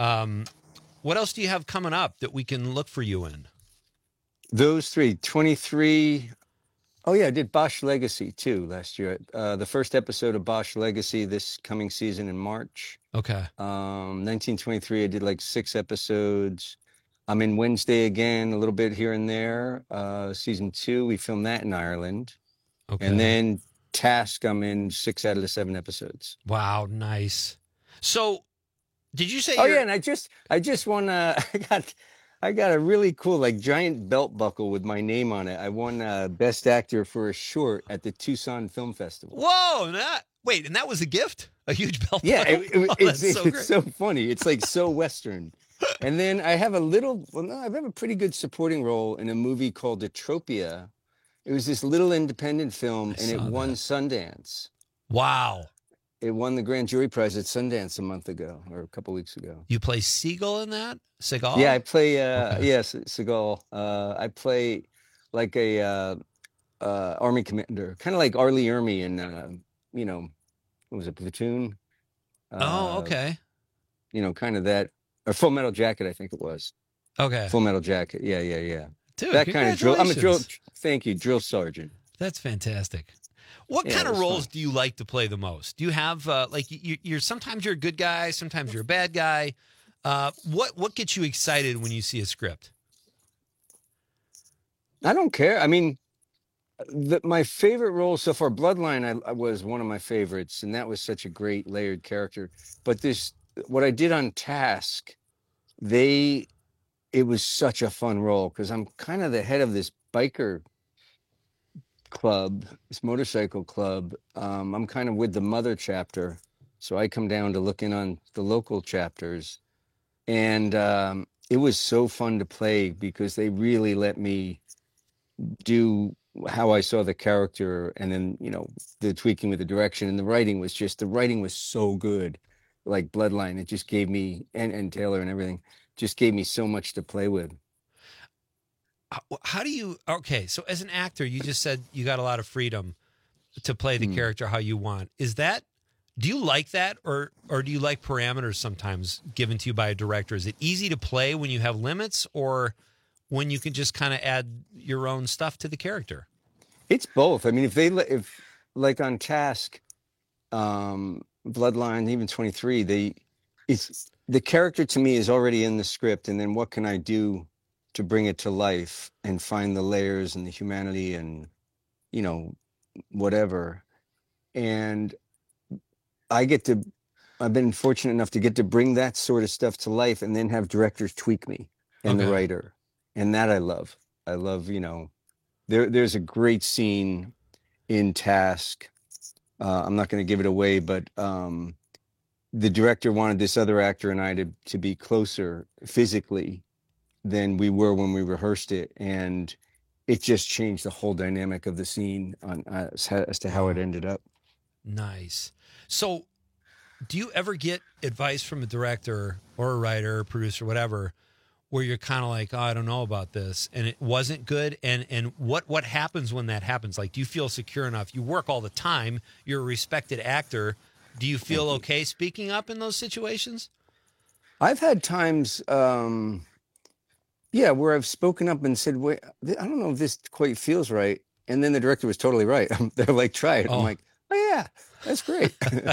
Speaker 15: What else do you have coming up that we can look for you in?
Speaker 7: Those 3, 23. Oh, yeah, I did Bosch Legacy, too, last year. The first episode of Bosch Legacy this coming season in March.
Speaker 15: Okay.
Speaker 7: 1923, I did like 6 episodes. I'm in Wednesday again, a little bit here and there. Season 2, we filmed that in Ireland. Okay. And then Task, I'm in 6 out of the 7 episodes.
Speaker 15: Wow, nice. So, did you say?
Speaker 7: Oh yeah, and I just won. I got a really cool giant belt buckle with my name on it. I won Best Actor for a short at the Tucson Film Festival.
Speaker 15: Whoa! And that was a gift? A huge belt buckle?
Speaker 7: Yeah, it's so funny. It's like so Western. And then I have I have a pretty good supporting role in a movie called Atropia. It was this little independent film, and it won Sundance.
Speaker 15: Wow.
Speaker 7: It won the Grand Jury Prize at Sundance a month ago, or a couple weeks ago.
Speaker 15: You play Seagull in that? Seagal?
Speaker 7: Yeah, I play, yes, Seagal. I play like a Army commander, kind of like R. Lee Ermey in, what was it, Platoon?
Speaker 15: Okay.
Speaker 7: You know, kind of that, or Full Metal Jacket, I think it was.
Speaker 15: Okay.
Speaker 7: Full Metal Jacket. Yeah.
Speaker 15: Dude,
Speaker 7: that kind of drill. I'm a drill.
Speaker 15: congratulations.
Speaker 7: Thank you, drill sergeant.
Speaker 15: That's fantastic. What
Speaker 7: Yeah,
Speaker 15: kind
Speaker 7: it
Speaker 15: of
Speaker 7: was
Speaker 15: roles
Speaker 7: fun.
Speaker 15: do you like to play the most? Do you have like you're sometimes you're a good guy, sometimes you're a bad guy. What gets you excited when you see a script?
Speaker 7: I don't care. I mean, my favorite role so far, Bloodline, I was one of my favorites, and that was such a great layered character. But what I did on Task, it was such a fun role because I'm kind of the head of this biker club, this motorcycle club. I'm kind of with the mother chapter, so I come down to look in on the local chapters, and it was so fun to play because they really let me do how I saw the character, and then the tweaking with the direction, and the writing was so good. Like Bloodline, it just gave me and Taylor and everything just gave me so much to play with.
Speaker 15: How do you? Okay, so as an actor, you just said you got a lot of freedom to play the character how you want. Do you like that, or do you like parameters sometimes given to you by a director? Is it easy to play when you have limits, or when you can just kind of add your own stuff to the character?
Speaker 7: It's both. I mean, if like on Task, Bloodline, even 23, the character to me is already in the script, and then what can I do to bring it to life and find the layers and the humanity and whatever. And I've been fortunate enough to get to bring that sort of stuff to life and then have directors tweak me and the writer. And that I love. I love, there's a great scene in Task. I'm not going to give it away, but the director wanted this other actor and I to be closer physically than we were when we rehearsed it. And it just changed the whole dynamic of the scene as to how it ended up.
Speaker 15: Nice. So do you ever get advice from a director or a writer or producer, whatever, where you're kind of like, oh, I don't know about this, and it wasn't good? And what happens when that happens? Like, do you feel secure enough? You work all the time. You're a respected actor. Do you feel okay speaking up in those situations?
Speaker 7: I've had times, where I've spoken up and said, wait, I don't know if this quite feels right. And then the director was totally right. They're like, try it. I'm like, oh, yeah, that's great.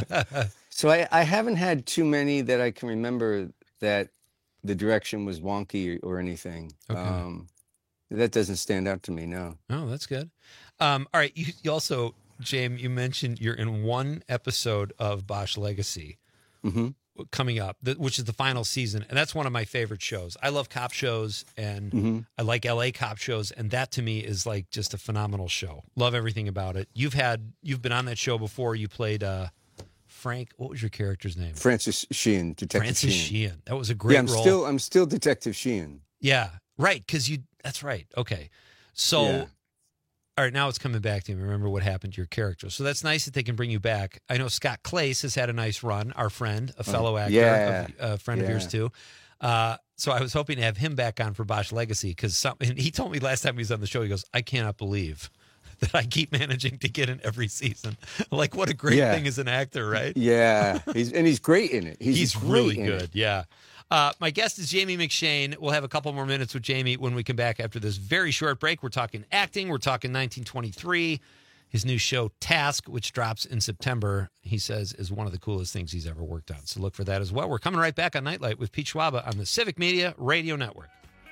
Speaker 7: So I haven't had too many that I can remember that the direction was wonky or anything. Okay. That doesn't stand out to me, no.
Speaker 15: Oh, that's good. All right. You also, James, you mentioned you're in one episode of Bosch Legacy coming up, which is the final season. And that's one of my favorite shows. I love cop shows, and I like LA cop shows. And that to me is like just a phenomenal show. Love everything about it. You've been on that show before. You played, Frank, what was your character's name?
Speaker 7: Francis Sheehan, Detective
Speaker 15: Francis
Speaker 7: Sheehan.
Speaker 15: Sheehan. That was a great role.
Speaker 7: I'm still Detective Sheehan.
Speaker 15: Yeah, right, because that's right. Okay. So, all right, now it's coming back to me. Remember what happened to your character. So that's nice that they can bring you back. I know Scott Clace has had a nice run, our friend, a fellow actor, a friend of yours too. So I was hoping to have him back on for Bosch Legacy, because he told me last time he was on the show, he goes, I cannot believe that I keep managing to get in every season. Like, what a great thing as an actor, right?
Speaker 7: Yeah, he's great in it. He's
Speaker 15: really good. Yeah. My guest is Jamie McShane. We'll have a couple more minutes with Jamie when we come back after this very short break. We're talking acting. We're talking 1923. His new show, Task, which drops in September, he says is one of the coolest things he's ever worked on. So look for that as well. We're coming right back on Nightlight with Pete Schwaba on the Civic Media Radio Network.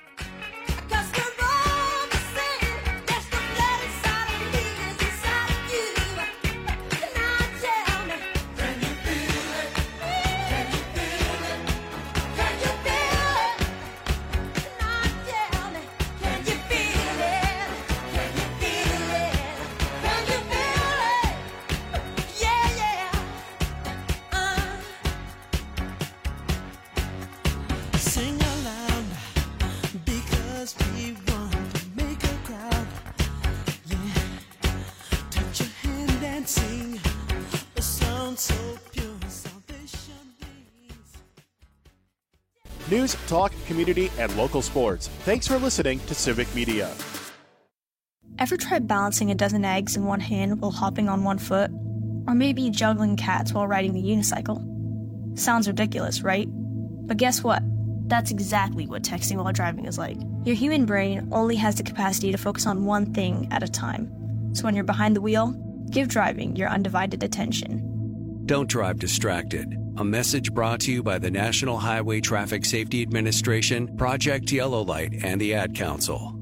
Speaker 27: Sing aloud because we want to make a crowd. Yeah, touch your hand and sing a song so pure, salvation brings.
Speaker 1: News, talk, community, and local sports. Thanks for listening to Civic Media.
Speaker 10: Ever tried balancing a dozen eggs in one hand while hopping on one foot? Or maybe juggling cats while riding the unicycle. Sounds ridiculous, right? But guess what? That's exactly what texting while driving is like. Your human brain only has the capacity to focus on one thing at a time. So when you're behind the wheel, give driving your undivided attention.
Speaker 12: Don't drive distracted. A message brought to you by the National Highway Traffic Safety Administration, Project Yellow Light, and the Ad Council.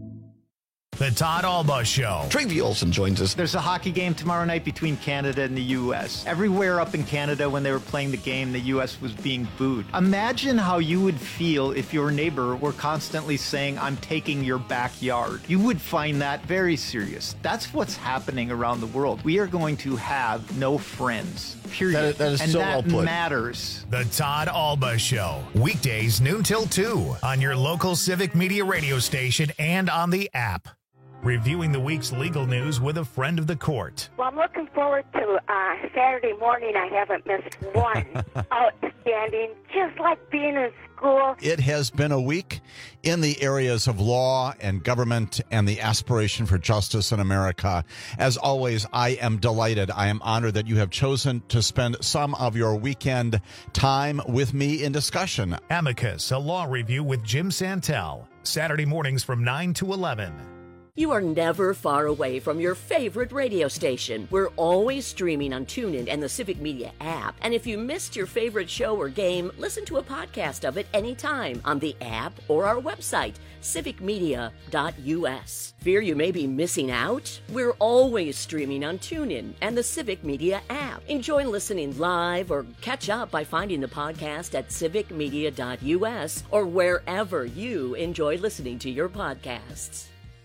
Speaker 2: The Todd Alba Show.
Speaker 14: Travie Olson joins us.
Speaker 17: There's a hockey game tomorrow night between Canada and the U.S. Everywhere up in Canada when they were playing the game, the U.S. was being booed. Imagine how you would feel if your neighbor were constantly saying, I'm taking your backyard. You would find that very serious. That's what's happening around the world. We are going to have no friends. Period.
Speaker 14: That is
Speaker 17: and
Speaker 14: so
Speaker 17: that
Speaker 14: well put.
Speaker 17: matters.
Speaker 2: The Todd Alba Show. Weekdays noon till 2 on your local Civic Media radio station and on the app. Reviewing the week's legal news with a friend of the court.
Speaker 18: Well, I'm looking forward to Saturday morning. I haven't missed one. Outstanding. Just like being in school.
Speaker 14: It has been a week in the areas of law and government and the aspiration for justice in America. As always, I am delighted. I am honored that you have chosen to spend some of your weekend time with me in discussion.
Speaker 2: Amicus, a law review with Jim Santel. Saturday mornings from 9 to 11.
Speaker 26: You are never far away from your favorite radio station. We're always streaming on TuneIn and the Civic Media app. And if you missed your favorite show or game, listen to a podcast of it anytime on the app or our website, civicmedia.us. Fear you may be missing out? We're always streaming on TuneIn and the Civic Media app. Enjoy listening live or catch up by finding the podcast at civicmedia.us or wherever you enjoy listening to your podcasts.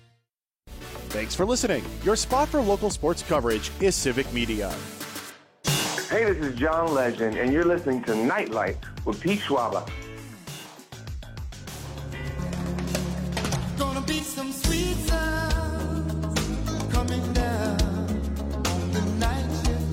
Speaker 1: Thanks for listening. Your spot for local sports coverage is Civic Media.
Speaker 19: Hey, this is John Legend, and you're listening to Nightlight with Pete Schwaber.
Speaker 27: Gonna be some sweet sounds coming down on the night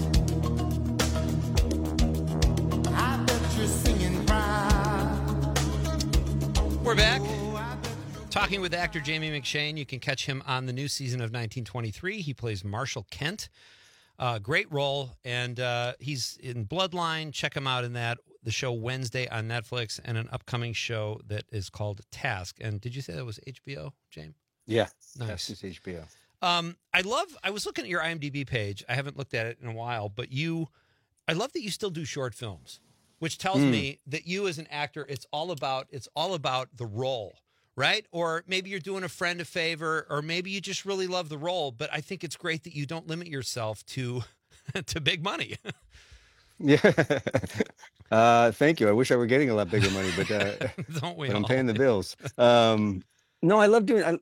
Speaker 27: shift. I bet you're singing proud.
Speaker 15: We're back. Talking with actor Jamie McShane. You can catch him on the new season of 1923. He plays Marshall Kent. Great role, and he's in Bloodline. Check him out in that. The show Wednesday on Netflix, and an upcoming show that is called Task. And did you say that was HBO, James?
Speaker 7: Yeah.
Speaker 15: Nice.
Speaker 7: It's HBO.
Speaker 15: I was looking at your IMDb page. I haven't looked at it in a while, but I love that you still do short films, which tells me that you as an actor, it's all about the role. Right? Or maybe you're doing a friend a favor, or maybe you just really love the role. But I think it's great that you don't limit yourself to big money.
Speaker 7: Yeah. Thank you. I wish I were getting a lot bigger money, but
Speaker 15: don't we?
Speaker 7: But I'm paying the bills. No, I love doing.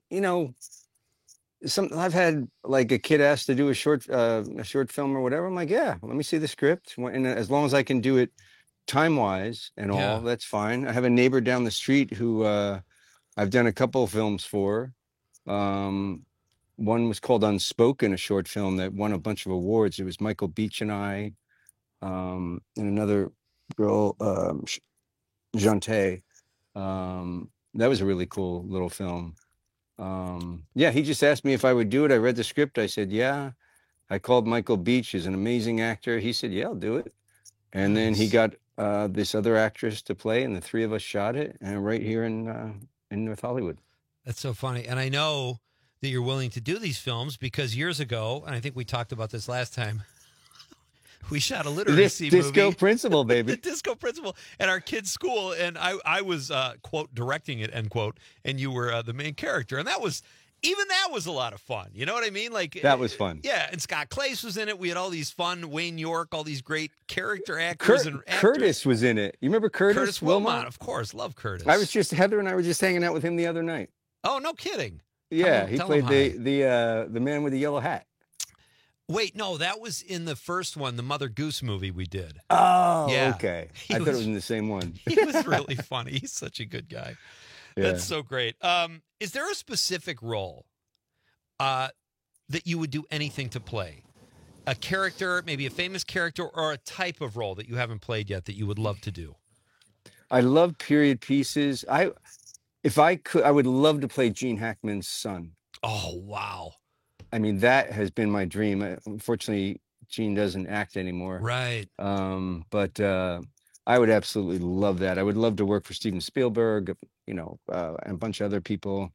Speaker 7: I've had like a kid asked to do a short film or whatever. I'm like, yeah, let me see the script, and as long as I can do it time wise and all, that's fine. I have a neighbor down the street who. I've done a couple of films for. One was called Unspoken, a short film that won a bunch of awards. It was Michael Beach and I, and another girl, Jante. That was a really cool little film. Yeah, he just asked me if I would do it. I read the script. I said, yeah. I called Michael Beach, who's an amazing actor. He said, yeah, I'll do it. And then he got this other actress to play, and the three of us shot it, and right here in North Hollywood.
Speaker 15: That's so funny. And I know that you're willing to do these films because years ago, and I think we talked about this last time, we shot a literacy movie.
Speaker 7: Disco Principal, baby.
Speaker 15: The Disco Principal at our kids' school. And I was, quote, directing it, end quote, and you were the main character. And that was a lot of fun. You know what I mean? Like
Speaker 7: that was fun.
Speaker 15: Yeah, and Scott Clace was in it. We had all these fun, Wayne York, all these great character actors and actors.
Speaker 7: Curtis was in it. You remember Curtis?
Speaker 15: Curtis Wilmot, of course. Love Curtis.
Speaker 7: Heather and I were just hanging out with him the other night.
Speaker 15: Oh, no kidding.
Speaker 7: Yeah, he played the man with the yellow hat.
Speaker 15: Wait, no, that was in the first one, the Mother Goose movie we did.
Speaker 7: Oh,
Speaker 15: yeah.
Speaker 7: Okay. I thought it was in the same one.
Speaker 15: He was really funny. He's such a good guy. Yeah. That's so great. Is there a specific role that you would do anything to play? A character, maybe a famous character, or a type of role that you haven't played yet that you would love to do?
Speaker 7: I love period pieces. If I could, I would love to play Gene Hackman's son.
Speaker 15: Oh, wow.
Speaker 7: I mean, that has been my dream. Unfortunately, Gene doesn't act anymore.
Speaker 15: Right.
Speaker 7: But I would absolutely love that. I would love to work for Steven Spielberg, and a bunch of other people.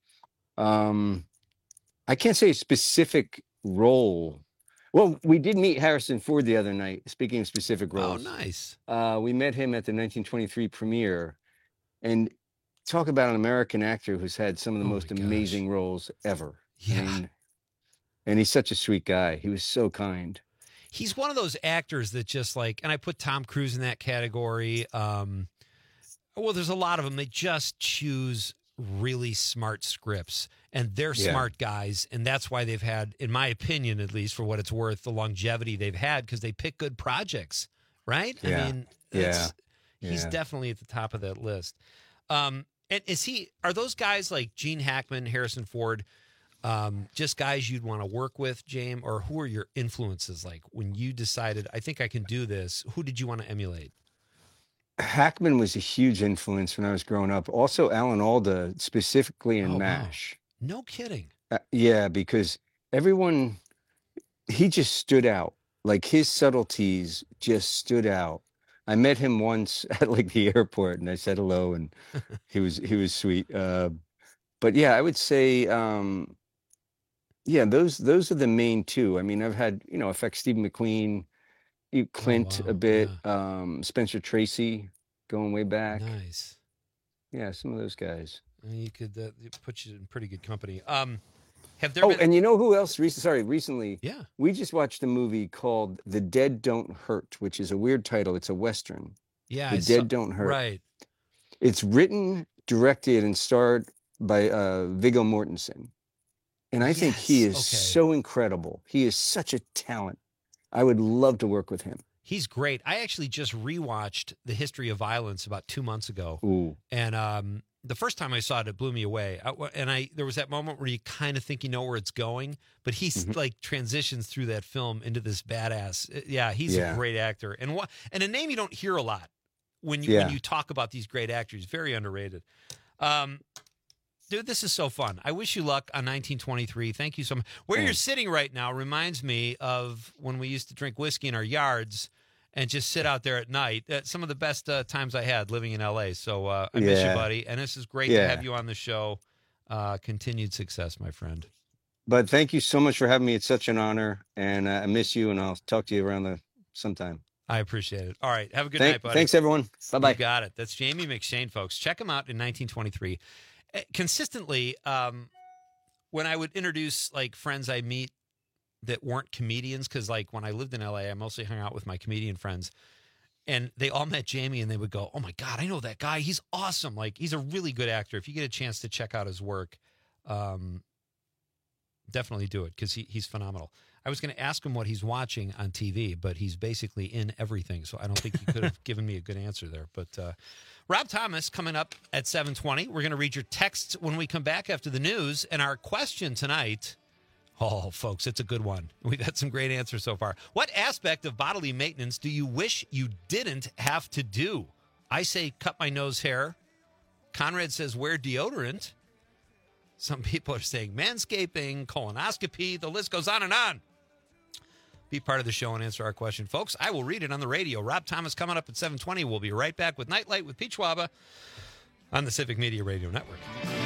Speaker 7: I can't say a specific role. Well, we did meet Harrison Ford the other night. Speaking of specific roles.
Speaker 15: Oh, nice.
Speaker 7: We met him at the 1923 premiere, and talk about an American actor who's had some of the most amazing roles ever.
Speaker 15: Yeah.
Speaker 7: And he's such a sweet guy. He was so kind.
Speaker 15: He's one of those actors that just like, and I put Tom Cruise in that category. Well, there's a lot of them. They just choose really smart scripts, and they're smart guys. And that's why they've had, in my opinion, at least for what it's worth, the longevity they've had, because they pick good projects, right?
Speaker 7: Yeah.
Speaker 15: I mean, he's definitely at the top of that list. And are those guys like Gene Hackman, Harrison Ford, just guys you'd want to work with, James? Or who are your influences? Like when you decided, I think I can do this, who did you want to emulate?
Speaker 7: Hackman was a huge influence when I was growing up. Also, Alan Alda, specifically in MASH.
Speaker 15: Wow. No kidding.
Speaker 7: Yeah, because he just stood out. Like his subtleties just stood out. I met him once at like the airport, and I said hello, and he was sweet. But yeah, I would say, those are the main two. I mean, I've had affect Steve McQueen, Clint a bit, Spencer Tracy, going way back.
Speaker 15: Nice.
Speaker 7: Yeah, some of those guys.
Speaker 15: You could put you in pretty good company. Have there been...
Speaker 7: and you know who else? Recently,
Speaker 15: yeah,
Speaker 7: we just watched a movie called The Dead Don't Hurt, which is a weird title. It's a Western.
Speaker 15: Yeah,
Speaker 7: The Dead Don't Hurt.
Speaker 15: Right.
Speaker 7: It's written, directed, and starred by Viggo Mortensen. And I think he is so incredible. He is such a talent. I would love to work with him.
Speaker 15: He's great. I actually just rewatched The History of Violence about 2 months ago.
Speaker 7: Ooh.
Speaker 15: And the first time I saw it, it blew me away. There was that moment where you kind of think you know where it's going, but he's like transitions through that film into this badass. Yeah, he's a great actor. And a name you don't hear a lot when you talk about these great actors. Very underrated. Dude, this is so fun. I wish you luck on 1923. Thank you so much. Where you're sitting right now reminds me of when we used to drink whiskey in our yards and just sit out there at night. Some of the best times I had living in L.A. So I miss you, buddy. And this is great to have you on the show. Continued success, my friend.
Speaker 7: But thank you so much for having me. It's such an honor. And I miss you, and I'll talk to you around sometime.
Speaker 15: I appreciate it. All right. Have a good night, buddy.
Speaker 7: Thanks, everyone. Bye-bye.
Speaker 15: You got it. That's Jamie McShane, folks. Check him out in 1923. Consistently, when I would introduce like friends I meet that weren't comedians, because like when I lived in LA, I mostly hung out with my comedian friends, and they all met Jamie, and they would go, "Oh my God, I know that guy. He's awesome. Like he's a really good actor. If you get a chance to check out his work, definitely do it because he's phenomenal." I was going to ask him what he's watching on TV, but he's basically in everything, so I don't think he could have given me a good answer there. But Rob Thomas coming up at 7:20. We're going to read your texts when we come back after the news. And our question tonight, oh, folks, it's a good one. We've had some great answers so far. What aspect of bodily maintenance do you wish you didn't have to do? I say cut my nose hair. Conrad says wear deodorant. Some people are saying manscaping, colonoscopy. The list goes on and on. Be part of the show and answer our question. Folks, I will read it on the radio. Rob Thomas coming up at 7:20. We'll be right back with Nightlight with Pete Schwaba on the Civic Media Radio Network.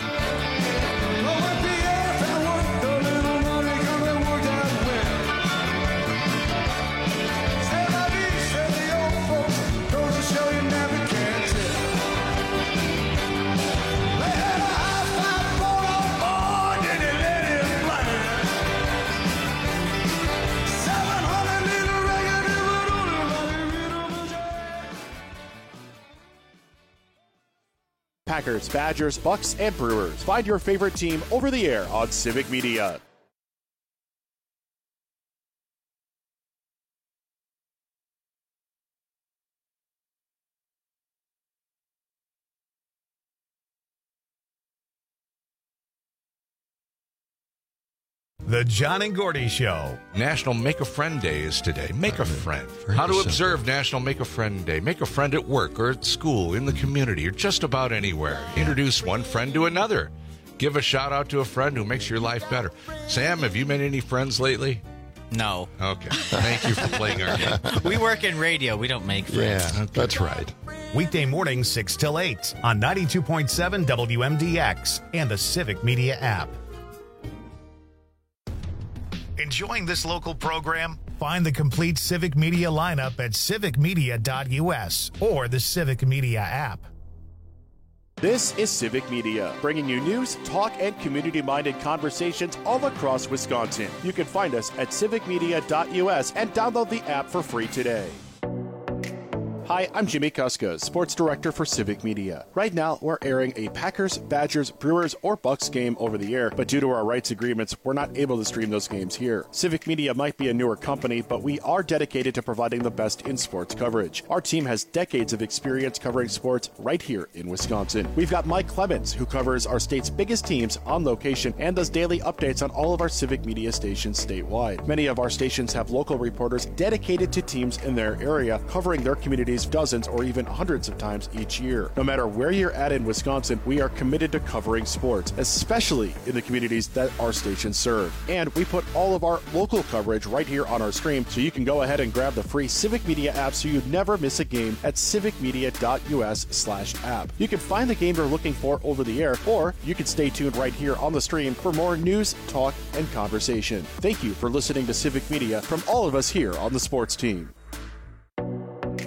Speaker 1: Packers, Badgers, Bucks, and Brewers. Find your favorite team over the air on Civic Media.
Speaker 2: The John and Gordy Show.
Speaker 13: National Make a Friend Day is today. Make a friend. How to observe National Make a Friend Day. Make a friend at work or at school, in the community, or just about anywhere. Introduce one friend to another. Give a shout out to a friend who makes your life better. Sam, have you made any friends lately?
Speaker 5: No.
Speaker 13: Okay. Thank you for playing our game.
Speaker 5: We work in radio. We don't make friends.
Speaker 13: Yeah, that's right.
Speaker 2: Weekday mornings 6 till 8 on 92.7 WMDX and the Civic Media app. Enjoying this local program? Find the complete Civic Media lineup at civicmedia.us or the Civic Media app.
Speaker 1: This is Civic Media, bringing you news, talk, and community-minded conversations all across Wisconsin. You can find us at civicmedia.us and download the app for free today. Hi, I'm Jimmy Kuska, Sports Director for Civic Media. Right now, we're airing a Packers, Badgers, Brewers, or Bucks game over the air, but due to our rights agreements, we're not able to stream those games here. Civic Media might be a newer company, but we are dedicated to providing the best in sports coverage. Our team has decades of experience covering sports right here in Wisconsin. We've got Mike Clemens, who covers our state's biggest teams on location and does daily updates on all of our Civic Media stations statewide. Many of our stations have local reporters dedicated to teams in their area, covering their communities dozens or even hundreds of times each year. No matter where you're at in Wisconsin, we are committed to covering sports, especially in the communities that our stations serve. And we put all of our local coverage right here on our stream, so you can go ahead and grab the free Civic Media app so you never miss a game at civicmedia.us/app. You can find the game you're looking for over the air, or you can stay tuned right here on the stream for more news, talk, and conversation. Thank you for listening to Civic Media from all of us here on the sports team.